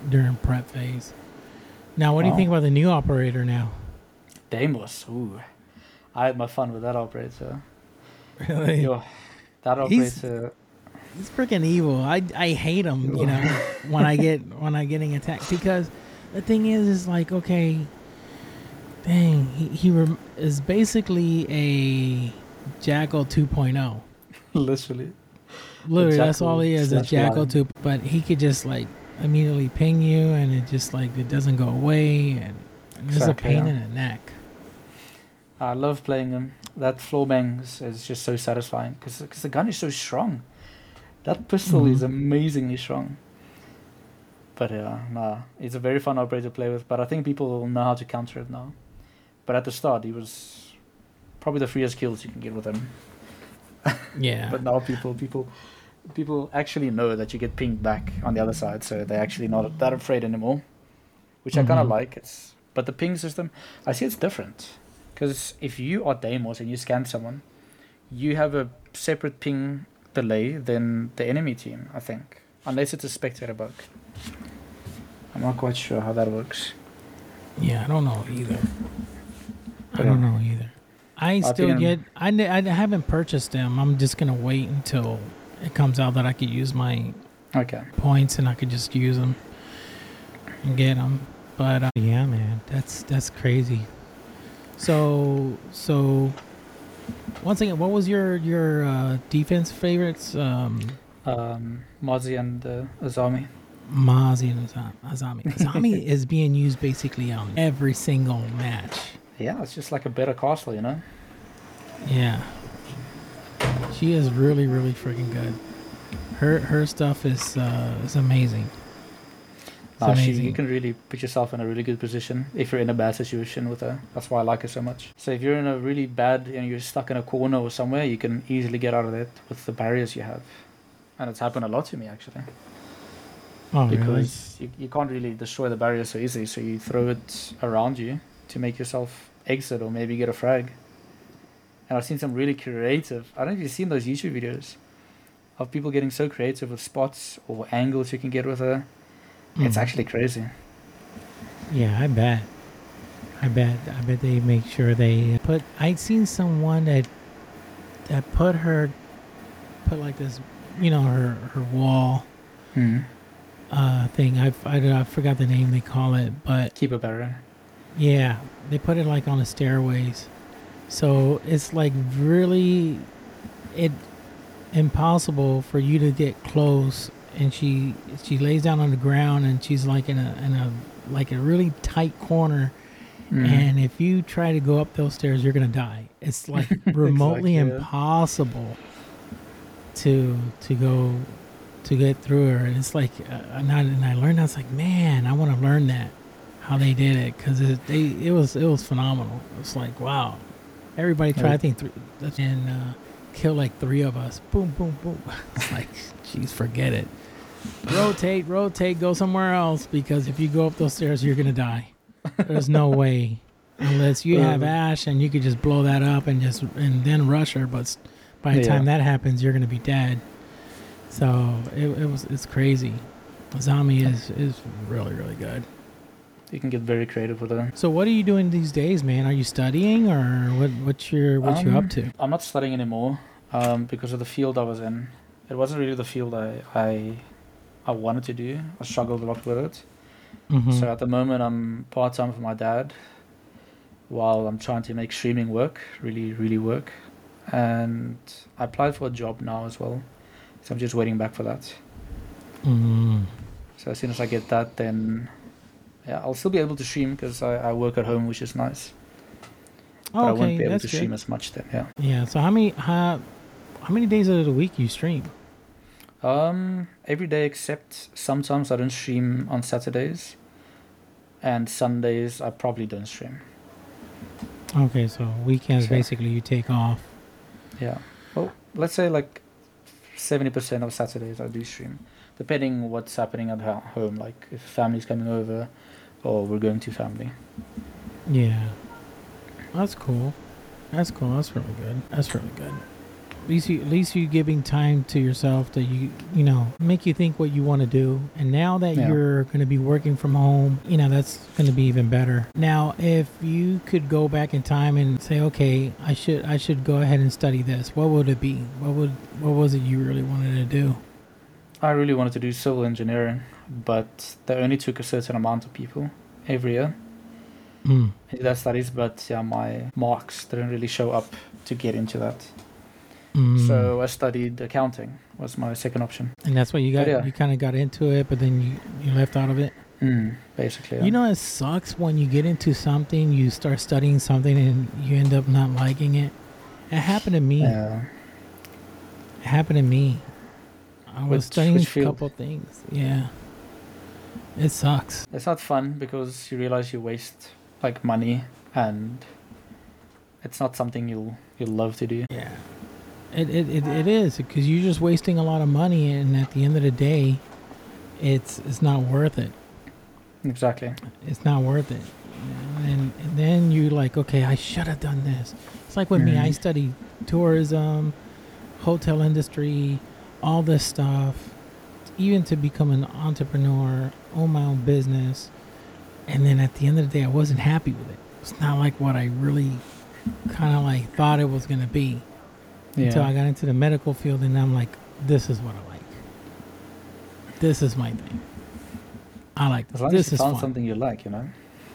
during prep phase. Now, what do you Wow. think about the new operator now? Deimos. Ooh, I had my fun with that operator. Really? Yo, that He's- operator. He's freaking evil. I, I hate him, you know, when I get when I getting attacked, because the thing is is like, okay, dang, he, he rem- is basically a Jackal two point oh. Literally. Literally, that's Jackal all he is, a slash Jackal lion. two, but he could just like immediately ping you, and it just like it doesn't go away, and it's Exactly, a pain yeah. in the neck. I love playing him. That floor bangs is just so satisfying because the gun is so strong. That pistol Mhm. is amazingly strong. But yeah, nah, it's a very fun operator to play with. But I think people will know how to counter it now. But at the start, he was probably the freest kills you can get with him. Yeah. But now people, people, people actually know that you get pinged back on the other side, so they're actually not that afraid anymore, which I kind of Mhm. like. It's but the ping system, I see it's different, because if you are Deimos and you scan someone, you have a separate ping delay than the enemy team, I think, unless it's a spectator bug. I'm not quite sure how that works. Yeah, I don't know either. I But, don't yeah. know either. I My still opinion- get. I, ne- I haven't purchased them. I'm just gonna wait until it comes out that I could use my Okay. points and I could just use them and get them. But uh, yeah, man, that's that's crazy. So so once again, what was your your uh, defense favorites? Um, Um, Mozzie and uh, Azami. Mazi and Azami. Azami, Azami is being used basically on every single match. Yeah, it's just like a better castle, you know? Yeah. She is really, really freaking good. Her her stuff is uh, is amazing. It's Nah, she, amazing. you can really put yourself in a really good position if you're in a bad situation with her. That's why I like her so much. So if you're in a really bad, you know, you're stuck in a corner or somewhere, you can easily get out of that with the barriers you have. And it's happened a lot to me, actually. Oh, really? Because you, you can't really destroy the barrier so easily, so you throw it around you to make yourself exit or maybe get a frag. And I've seen some really creative, I don't know if you've seen those YouTube videos of people getting so creative with spots or angles you can get with her. It's Mhm. actually crazy. Yeah, I bet. I bet. I bet they make sure they put. I'd seen someone that that put her, put like this, you know, her her wall Hmm. uh thing. I I, I forgot the name they call it, but Keep a barrier. yeah, they put it like on the stairways, so it's like really, it impossible for you to get close. And she she lays down on the ground and she's like in a in a like a really tight corner. Mhm. And if you try to go up those stairs, you're gonna die. It's like remotely Exactly, yeah. impossible to to go to get through her. And it's like, uh, and, I, and I learned. I was like, man, I want to learn that how they did it, because it they it was it was phenomenal. It's like, wow, everybody tried. I think three, and uh, kill like three of us. Boom, boom, boom. It's like, jeez, forget it. Rotate, rotate, go somewhere else, because if you go up those stairs, you're gonna die. There's no way, unless you have Ash and you could just blow that up and just and then rush her. But s- by the Yeah. time that happens, you're gonna be dead. So it, it was it's crazy. Zami is is really really good. You can get very creative with her. So what are you doing these days, man? Are you studying, or what? What's your what you Um, up to? I'm not studying anymore um, because of the field I was in. It wasn't really the field I, I I wanted to do. I struggled a lot with it. Mhm. So at the moment, I'm part time for my dad, while I'm trying to make streaming work, really, really work. And I applied for a job now as well, so I'm just waiting back for that. Mm. So as soon as I get that, then yeah, I'll still be able to stream because I, I work at home, which is nice. But I won't Okay, be able that's to stream good. as much then. Yeah. Yeah. So how many how how many days out of the week you stream? Um, every day except sometimes I don't stream on Saturdays, and Sundays I probably don't stream. Okay, so weekends Sure. basically you take off. Yeah. Well, let's say like seventy percent of Saturdays I do stream, depending what's happening at ho- home, like if family's coming over or we're going to family. Yeah. That's cool. That's cool. That's really good. That's really good. At least you, at least you giving time to yourself to you, you know, make you think what you want to do. And now that Yeah. you're going to be working from home, you know, that's going to be even better. Now, if you could go back in time and say, okay, I should, I should go ahead and study this, what would it be? What would, what was it you really wanted to do? I really wanted to do civil engineering, but they only took a certain amount of people every year Mm. into that studies. But yeah, my marks didn't really show up to get into that. Mm. So I studied accounting was my second option. And that's what you got. But yeah. You kind of got into it, but then you, you left out of it. Mm, basically, yeah. You know, it sucks when you get into something, you start studying something, and you end up not liking it. It happened to me. Yeah. It happened to me. I was Which- studying which a field? couple things. Yeah. It sucks. It's not fun because you realize you waste like money, and it's not something you'll you'll love to do. Yeah. It it, it, it is because you're just wasting a lot of money, and at the end of the day, it's it's not worth it. Exactly. It's not worth it. And, and then you're like, okay, I should have done this. It's like with me, I Mhm. studied tourism, hotel industry, all this stuff, even to become an entrepreneur, own my own business. And then at the end of the day, I wasn't happy with it. It's not like what I really kind of like thought it was going to be Yeah. until I got into the medical field, and I'm like, this is what I like. This is my thing. I like As this. long This as you is found fun. something you like, you know.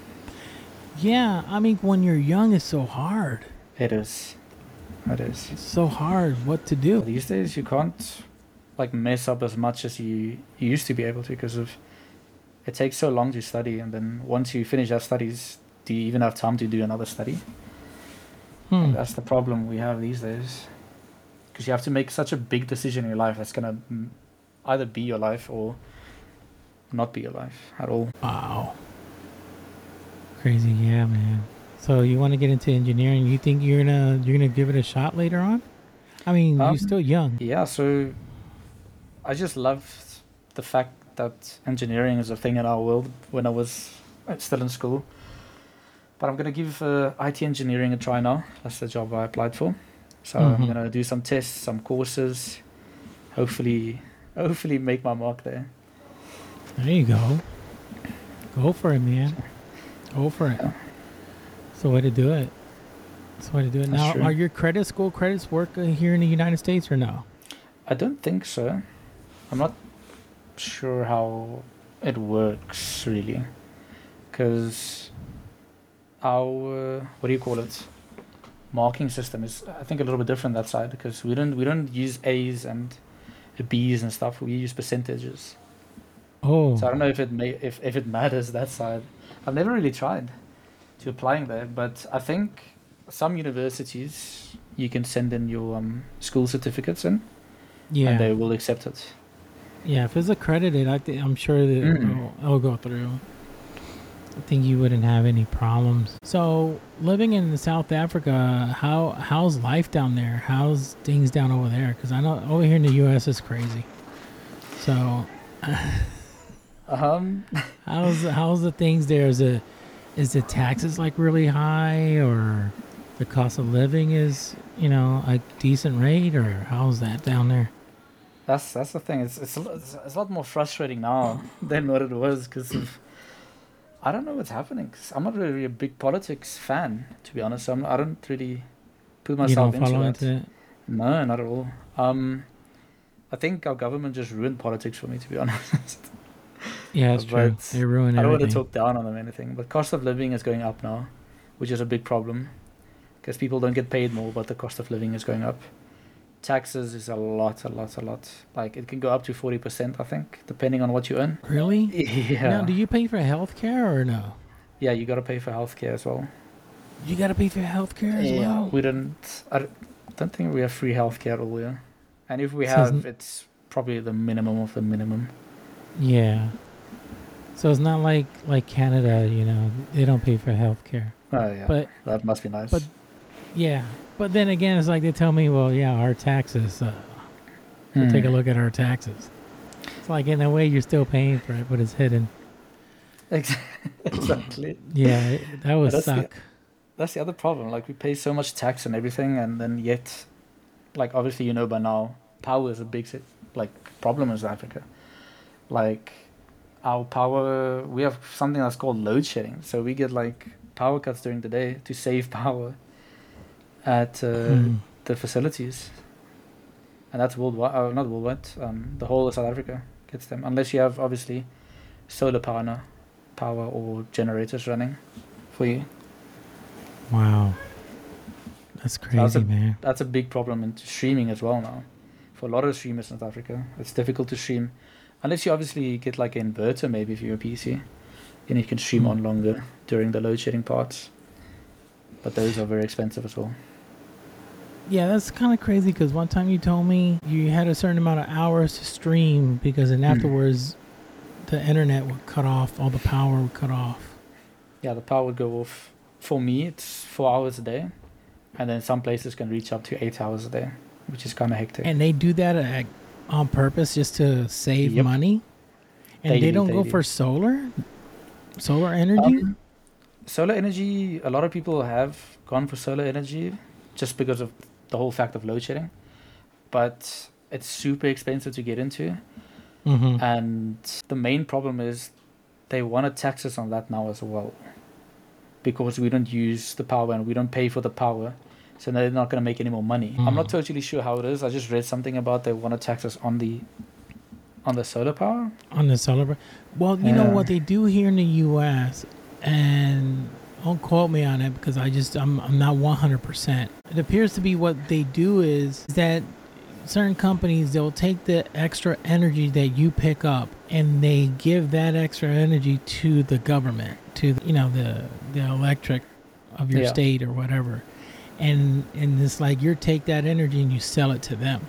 Yeah, I mean, when you're young, it's so hard. It is. It is. It's so hard what to do. These days you can't like mess up as much as you, you used to be able to because of it takes so long to study, and then once you finish your studies, do you even have time to do another study? Hmm. And that's the problem we have these days. Because you have to make such a big decision in your life that's gonna mm, either be your life or not be your life at all. Wow. Crazy, yeah, man. So you want to get into engineering? You think you're gonna you're gonna give it a shot later on? I mean, Um, you're still young. Yeah, so I just loved the fact that engineering is a thing in our world when I was uh, still in school. But I'm going to give uh, I T engineering a try now. That's the job I applied for. So Mhm. I'm going to do some tests, some courses, hopefully hopefully make my mark there. There you go. Go for it, man. Go for it. It's the way to do it. It's the way to do it. That's Now, true. are your credit school credits work uh, here in the United States or no? I don't think so. I'm not sure how it works really. Because our, uh, what do you call it? Marking system is, I think, a little bit different that side because we don't we don't use A's and B's and stuff. We use percentages. Oh, So I don't know if it may if, if it matters that side. I've never really tried to applying there, but I think some universities you can send in your um, school certificates in, yeah. and they will accept it. Yeah, if it's accredited, I think I'm sure that Mm. it'll, it'll go through. I think you wouldn't have any problems. So, living in South Africa, how how's life down there? How's things down over there? Because I know over here in the U S is crazy. So, Um, how's how's the things there? Is it is the taxes like really high, or the cost of living is you know a decent rate, or how's that down there? that's that's the thing. It's it's a, lo- it's it's a lot more frustrating now than what it was because of I don't know what's happening. 'Cause I'm not really a big politics fan, to be honest. I'm, I don't really put You myself don't follow into into that. it. No, not at all. Um, I think our government just ruined politics for me, to be honest. Yeah, it's true. But They ruin I don't want everything. to talk down on them or anything, but cost of living is going up now, which is a big problem because people don't get paid more, but the cost of living is going up. Taxes is a lot, a lot, a lot. Like it can go up to forty percent, I think, depending on what you earn. Really? Yeah. Now, do you pay for health care or no? Yeah, you got to pay for healthcare as well. You got to pay for health care as well? We don't. I don't don't think we have free healthcare at all here, and if we So have, isn't- it's probably the minimum of the minimum. Yeah. So it's not like like Canada, you know, they don't pay for health care. Oh yeah, But that must be nice. but- yeah, but then again, it's like they tell me, well, yeah, our taxes. Uh, we'll Hmm. take a look at our taxes. It's like in a way you're still paying for it, but it's hidden. Ex- exactly. Yeah, it- that would that's the- suck. That's the other problem. Like we pay so much tax and everything, and then yet like obviously you know by now, power is a big like problem in South Africa. Like our power, we have something that's called load shedding. So we get like power cuts during the day to save power at uh, hmm. the facilities, and that's worldwide. Uh, not worldwide. Um, the whole of South Africa gets them, unless you have obviously solar power, power or generators running for you. Wow, that's crazy, so that's a, man. That's a big problem in streaming as well now. For a lot of streamers in South Africa, it's difficult to stream, unless you obviously get like an inverter, maybe for your P C, and you can stream mm. on longer during the load shedding parts. But those are very expensive as well. Yeah, that's kind of crazy because one time you told me you had a certain amount of hours to stream because then afterwards mm. the internet would cut off, all the power would cut off. Yeah, the power would go off. For me, it's four hours a day, and then some places can reach up to eight hours a day, which is kind of hectic. And they do that uh, on purpose just to save yep. money? And daily, they don't daily. go for solar? Solar energy? Um, solar energy, a lot of people have gone for solar energy just because of the whole fact of load shedding. But it's super expensive to get into. Mm-hmm. And the main problem is they want to tax us on that now as well. Because we don't use the power and we don't pay for the power. So they're not going to make any more money. Mm. I'm not totally sure how it is. I just read something about they want to tax us on the on the solar power. On the solar power. Well, you yeah. know what they do here in the U S, and don't quote me on it because I just, I'm, I'm not one hundred percent. It appears to be what they do is that certain companies, they'll take the extra energy that you pick up and they give that extra energy to the government, to, you know, the, the electric of your yeah. state or whatever. And and it's like you take that energy and you sell it to them.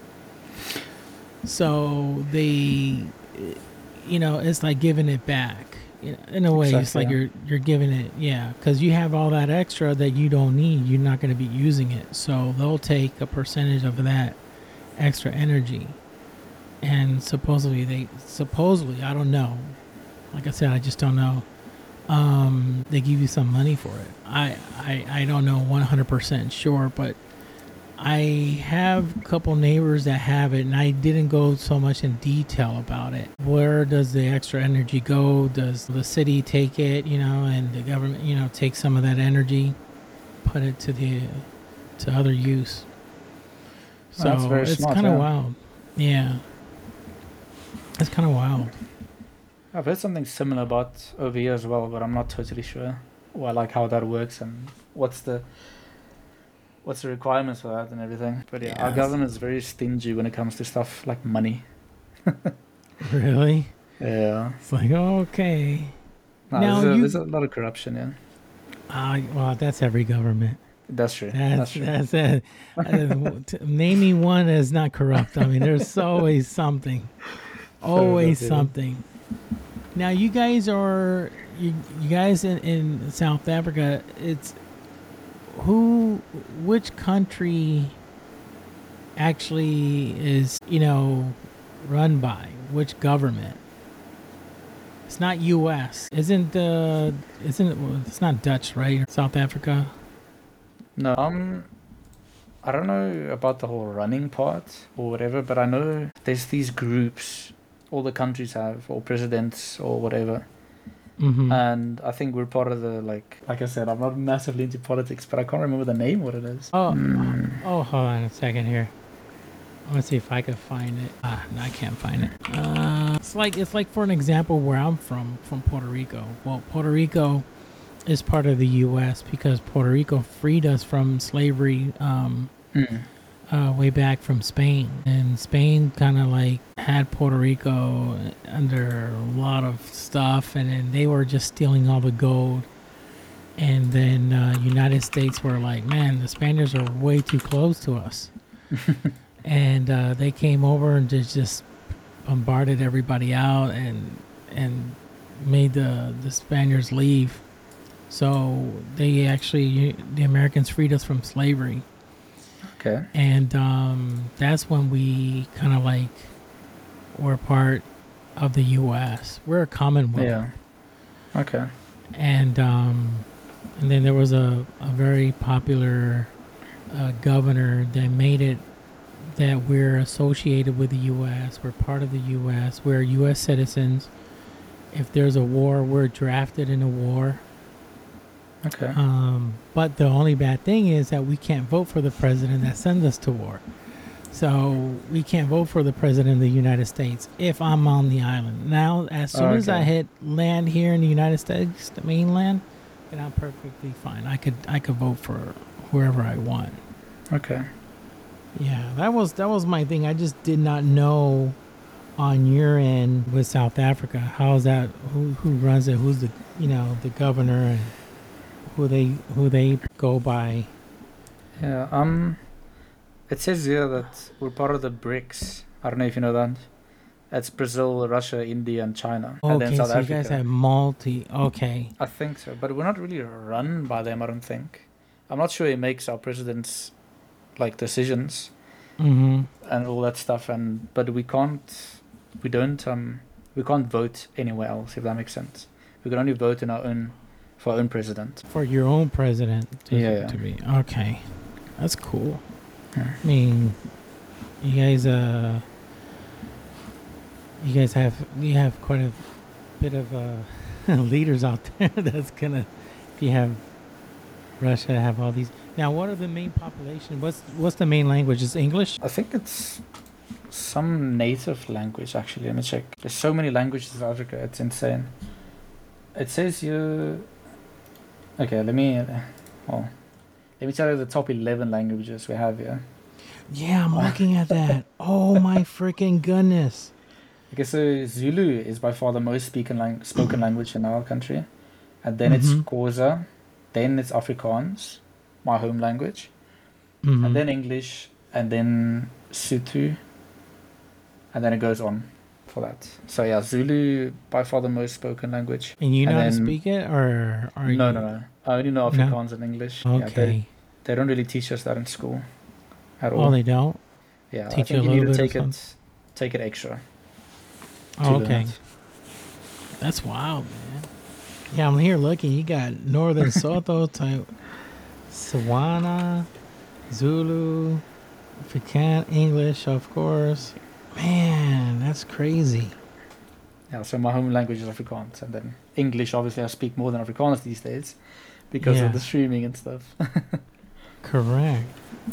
So they, you know, it's like giving it back. In a way, exactly, it's like yeah. you're you're giving it, yeah, because you have all that extra that you don't need. You're not going to be using it. So they'll take a percentage of that extra energy. And supposedly, they, supposedly, I don't know. Like I said, I just don't know. Um, they give you some money for it. I, I, I don't know one hundred percent sure, but I have a couple neighbors that have it, and I didn't go so much in detail about it. Where does the extra energy go? Does the city take it, you know, and the government, you know, take some of that energy, put it to the to other use? So That's very it's smart, kind of yeah. wild. Yeah. It's kind of wild. I've heard something similar about over here as well, but I'm not totally sure. Well, like how that works and what's the what's the requirements for that and everything. But yeah, yeah our government is very stingy when it comes to stuff like money. Really? Yeah. It's like, okay. No, now there's, a, you, there's a lot of corruption, yeah. Uh, well, that's every government. That's true. That's, that's true. That's it. uh, name me one that's not corrupt. I mean, there's always something. Always sure, something. Now, you guys are, you, you guys in, in South Africa, it's, who, which country actually is, you know, run by? Which government? It's not U S Isn't, uh, isn't it, well, it's not Dutch, right? South Africa? No, um, I don't know about the whole running part or whatever, but I know there's these groups all the countries have, or presidents or whatever. Mm-hmm. And I think we're part of the, like, like I said, I'm not massively into politics, but I can't remember the name, what it is. Oh, mm. oh, hold on a second here. I want to see if I can find it. Ah, no, I can't find it. Uh, it's like, it's like for an example where I'm from, from Puerto Rico. Well, Puerto Rico is part of the U S because Puerto Rico freed us from slavery um, mm. uh, way back from Spain. And Spain kind of like had Puerto Rico under a lot of stuff, and then they were just stealing all the gold. And then uh, United States were like, man, the Spaniards are way too close to us. And uh, they came over and just, just bombarded everybody out and and made the, the Spaniards leave. So they actually, the Americans freed us from slavery. Okay. And um, that's when we kind of like were part of the U S We're a Commonwealth. Yeah. Okay. And um, and then there was a, a very popular uh, governor that made it that we're associated with the U S. We're part of the U S. We're U S citizens. If there's a war, we're drafted in a war. Okay. Um, but the only bad thing is that we can't vote for the president that sends us to war. So we can't vote for the president of the United States if I'm on the island. Now, as soon Okay. as I hit land here in the United States, the mainland, then I'm perfectly fine. I could I could vote for whoever I want. Okay. Yeah, that was that was my thing. I just did not know on your end with South Africa. How's that? Who who runs it? Who's the you know the governor and who they who they go by? Yeah. Um. It says here that we're part of the BRICS. I don't know if you know that. It's Brazil, Russia, India, and China, and then Okay, South so you Africa. guys have multi. Okay, I think so, but we're not really run by them. I don't think. I'm not sure he makes our president's like decisions mm-hmm. and all that stuff, and but we can't. We don't. Um. We can't vote anywhere else. If that makes sense. We can only vote in our own for our own president. For your own president. To, Yeah, yeah. To be okay, that's cool. Yeah. I mean, you guys uh, you guys have you have quite a bit of uh leaders out there. That's gonna if you have Russia have all these. Now, what are the main population? What's what's the main language? Is English? I think it's some native language, actually. Let me check. There's so many languages in South Africa. It's insane. It says you... Okay, let me... Well, let me tell you the top eleven languages we have here. Yeah, I'm looking at that. Oh my freaking goodness! Okay, so Zulu is by far the most speaking lang- spoken language in our country. And then it's Mhm. Xhosa. Then it's Afrikaans, my home language. Mhm. And then English. And then Sotho. And then it goes on for that. So yeah, Zulu by far the most spoken language. And you know and how to then- speak it, or are you? No, no, no. I only know Afrikaans and English. Yeah, Okay. they, they don't really teach us that in school at all. Oh, they don't. yeah, I teach think you you a need to little bit take of it, take it extra. to Oh, learn okay. it. That's wild, man. Yeah, I'm here looking. You got Northern Sotho type, Setswana, Zulu, Afrikaan, English, of course. Man, that's crazy. Yeah, so my home language is Afrikaans, and then English. Obviously, I speak more than Afrikaans these days because Yeah. of the streaming and stuff. Correct.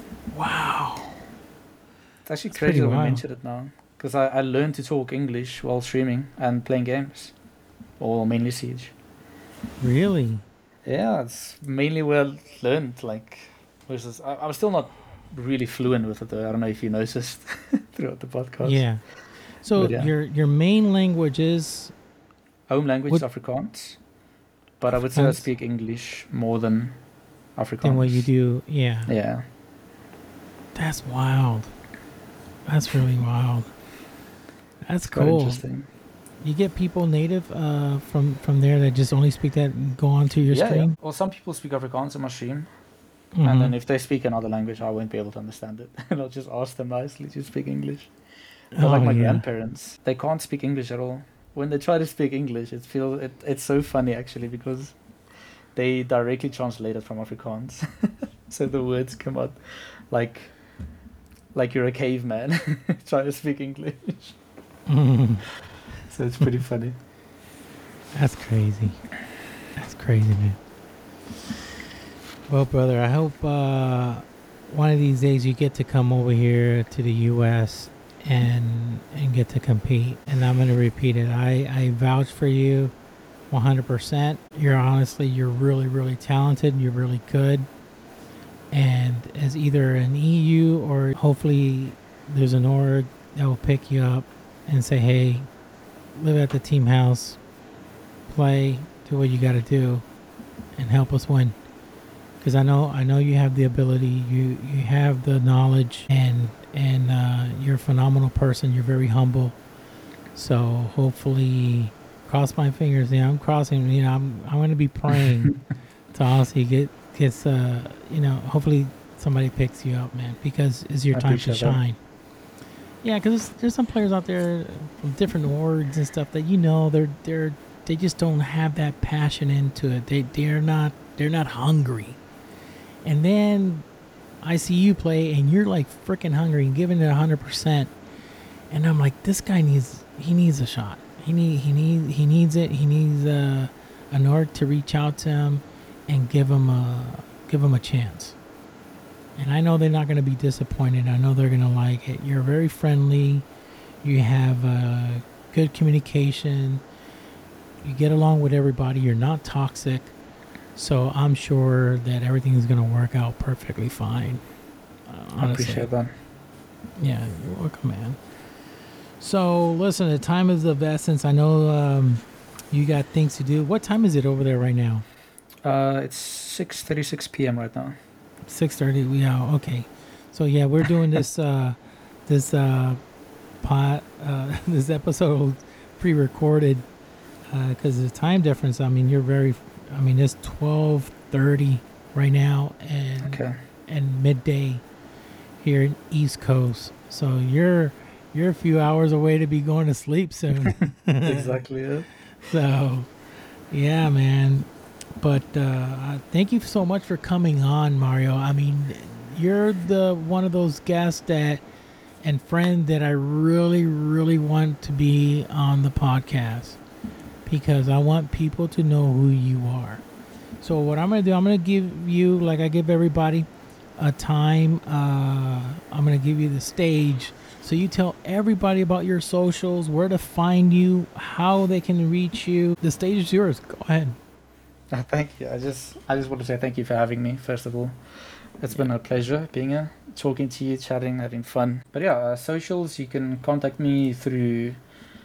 Wow. It's actually That's crazy pretty that we wild. mentioned it now, because I, I learned to talk English while streaming and playing games, or mainly Siege. Really? Yeah, it's mainly where I learned. Like, versus I, I'm still not really fluent with it though. I don't know if you noticed throughout the podcast. Yeah. So But yeah. your your main language is Home language What- is Afrikaans, but I would say I Afrikaans? speak English more than Afrikaans. than what you do. Yeah. Yeah. That's wild. That's really wild. That's Quite cool. interesting. You get people native uh, from from there that just only speak that and go on to your Yeah, yeah. stream. Well, some people speak Afrikaans in my stream, Mhm. and then if they speak another language, I won't be able to understand it. And I'll just ask them nicely to speak English. But like Oh, my yeah. grandparents, they can't speak English at all. When they try to speak English, it feels it, it's so funny actually because they directly translate it from Afrikaans, so the words come out like like you're a caveman trying to speak English. Mhm. So it's pretty funny. That's crazy. That's crazy, man. Well, brother, I hope uh, one of these days you get to come over here to the U S and and get to compete. And I'm going to repeat it. I, I vouch for you one hundred percent. You're honestly, you're really, really talented. You're really good. And as either an E U or hopefully there's an org that will pick you up and say, hey, live at the team house, play, do what you got to do, and help us win. Because I know, I know you have the ability, you you have the knowledge, and and uh, you're a phenomenal person. You're very humble. So hopefully, cross my fingers. Yeah, I'm crossing. You know, I'm I'm going to be praying to honestly get gets uh you know hopefully somebody picks you up, man, because it's your I time to appreciate that. shine. Yeah, because there's, there's some players out there from different orgs and stuff that you know they're they're they just don't have that passion into it. They they're not they're not hungry, and then I see you play and you're like freaking hungry and giving it one hundred percent. And I'm like, this guy needs, he needs a shot. He need, he need, he needs it. He needs uh, an org to reach out to him and give him a, give him a chance. And I know they're not going to be disappointed. I know they're going to like it. You're very friendly. You have uh, good communication. You get along with everybody. You're not toxic. So I'm sure that everything is going to work out perfectly fine. Uh, I appreciate that. Yeah, you're welcome, man. So listen, the time is of essence. I know um, you got things to do. What time is it over there right now? Uh, it's six thirty-six p.m. right now. six thirty. Yeah, okay. So yeah, we're doing this uh, this uh, pot uh, this episode pre-recorded because of the time difference. I mean, you're very. I mean, it's twelve thirty right now, and okay. and midday here in East Coast. So you're you're a few hours away to be going to sleep soon. Exactly. Yeah. So, yeah, man. But uh, thank you so much for coming on, Mario. I mean, you're the one of those guests that and friend that I really, really want to be on the podcast because I want people to know who you are. So what I'm going to do, I'm going to give you, like I give everybody, a time. Uh, I'm going to give you the stage. So you tell everybody about your socials, where to find you, how they can reach you. The stage is yours. Go ahead. Uh, thank you. I just I just want to say thank you for having me, first of all. It's been a pleasure being here, talking to you, chatting, having fun. But yeah, uh, socials, you can contact me through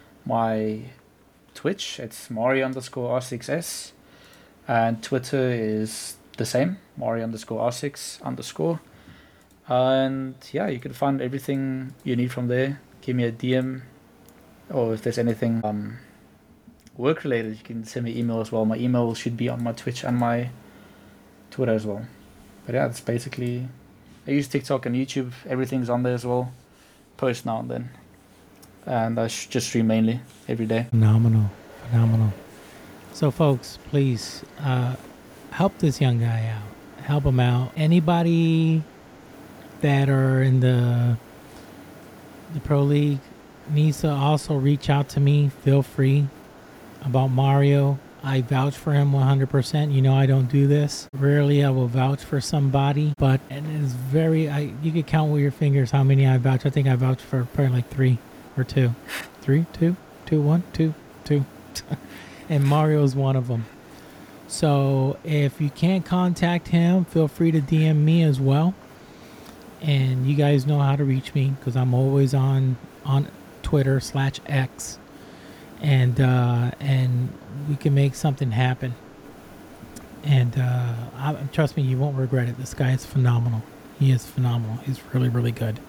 my Twitch. It's Mario underscore R six S. And Twitter is the same, Mario underscore R six underscore. And yeah, you can find everything you need from there. Give me a D M, or if there's anything um, work related, you can send me email as well. My email should be on my Twitch and my Twitter as well. But yeah, that's basically. I use TikTok and YouTube. Everything's on there as well. Post now and then, and I sh- just stream mainly every day. Phenomenal, phenomenal. So, folks, please uh, help this young guy out. Help him out. Anybody that are in the the pro league needs to also reach out to me. Feel free. About Mario, I vouch for him one hundred percent. You know I don't do this. Rarely I will vouch for somebody, but it is very. I you can count with your fingers how many I vouch. I think I vouched for probably like three or two, three, two, two, one, two, two, and Mario's one of them. So if you can't contact him, feel free to D M me as well. And you guys know how to reach me because I'm always on on Twitter slash X, and uh, and we can make something happen. And uh, I, trust me, you won't regret it. This guy is phenomenal. He is phenomenal. He's really, really good.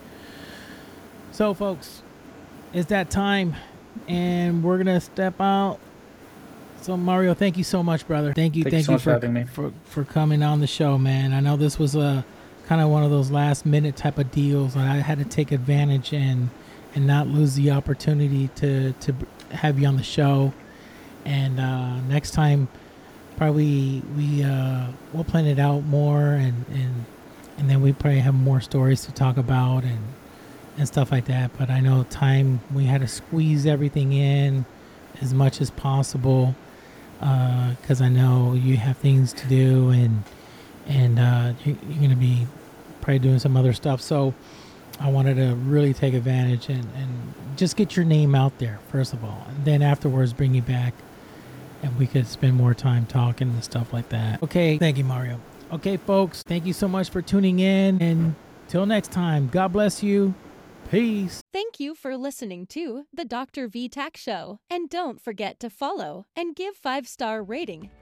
So, folks, it's that time, and we're gonna step out. So, Mario, thank you so much, brother. Thank you, thank, thank you, so you much for, for, having me. for for coming on the show, man. I know this was a kind of one of those last minute type of deals, and I had to take advantage and and not lose the opportunity to to have you on the show. And uh, next time, probably we uh, we'll plan it out more, and, and and then we probably have more stories to talk about and and stuff like that. But I know time we had to squeeze everything in as much as possible because uh, I know you have things to do, and and uh, you, you're gonna be probably doing some other stuff. So I wanted to really take advantage and, and just get your name out there, first of all. And then afterwards bring you back and we could spend more time talking and stuff like that. Okay, thank you, Mario. Okay, folks, thank you so much for tuning in. And till next time, God bless you. Peace. Thank you for listening to the Doctor V TAC Show. And don't forget to follow and give five-star rating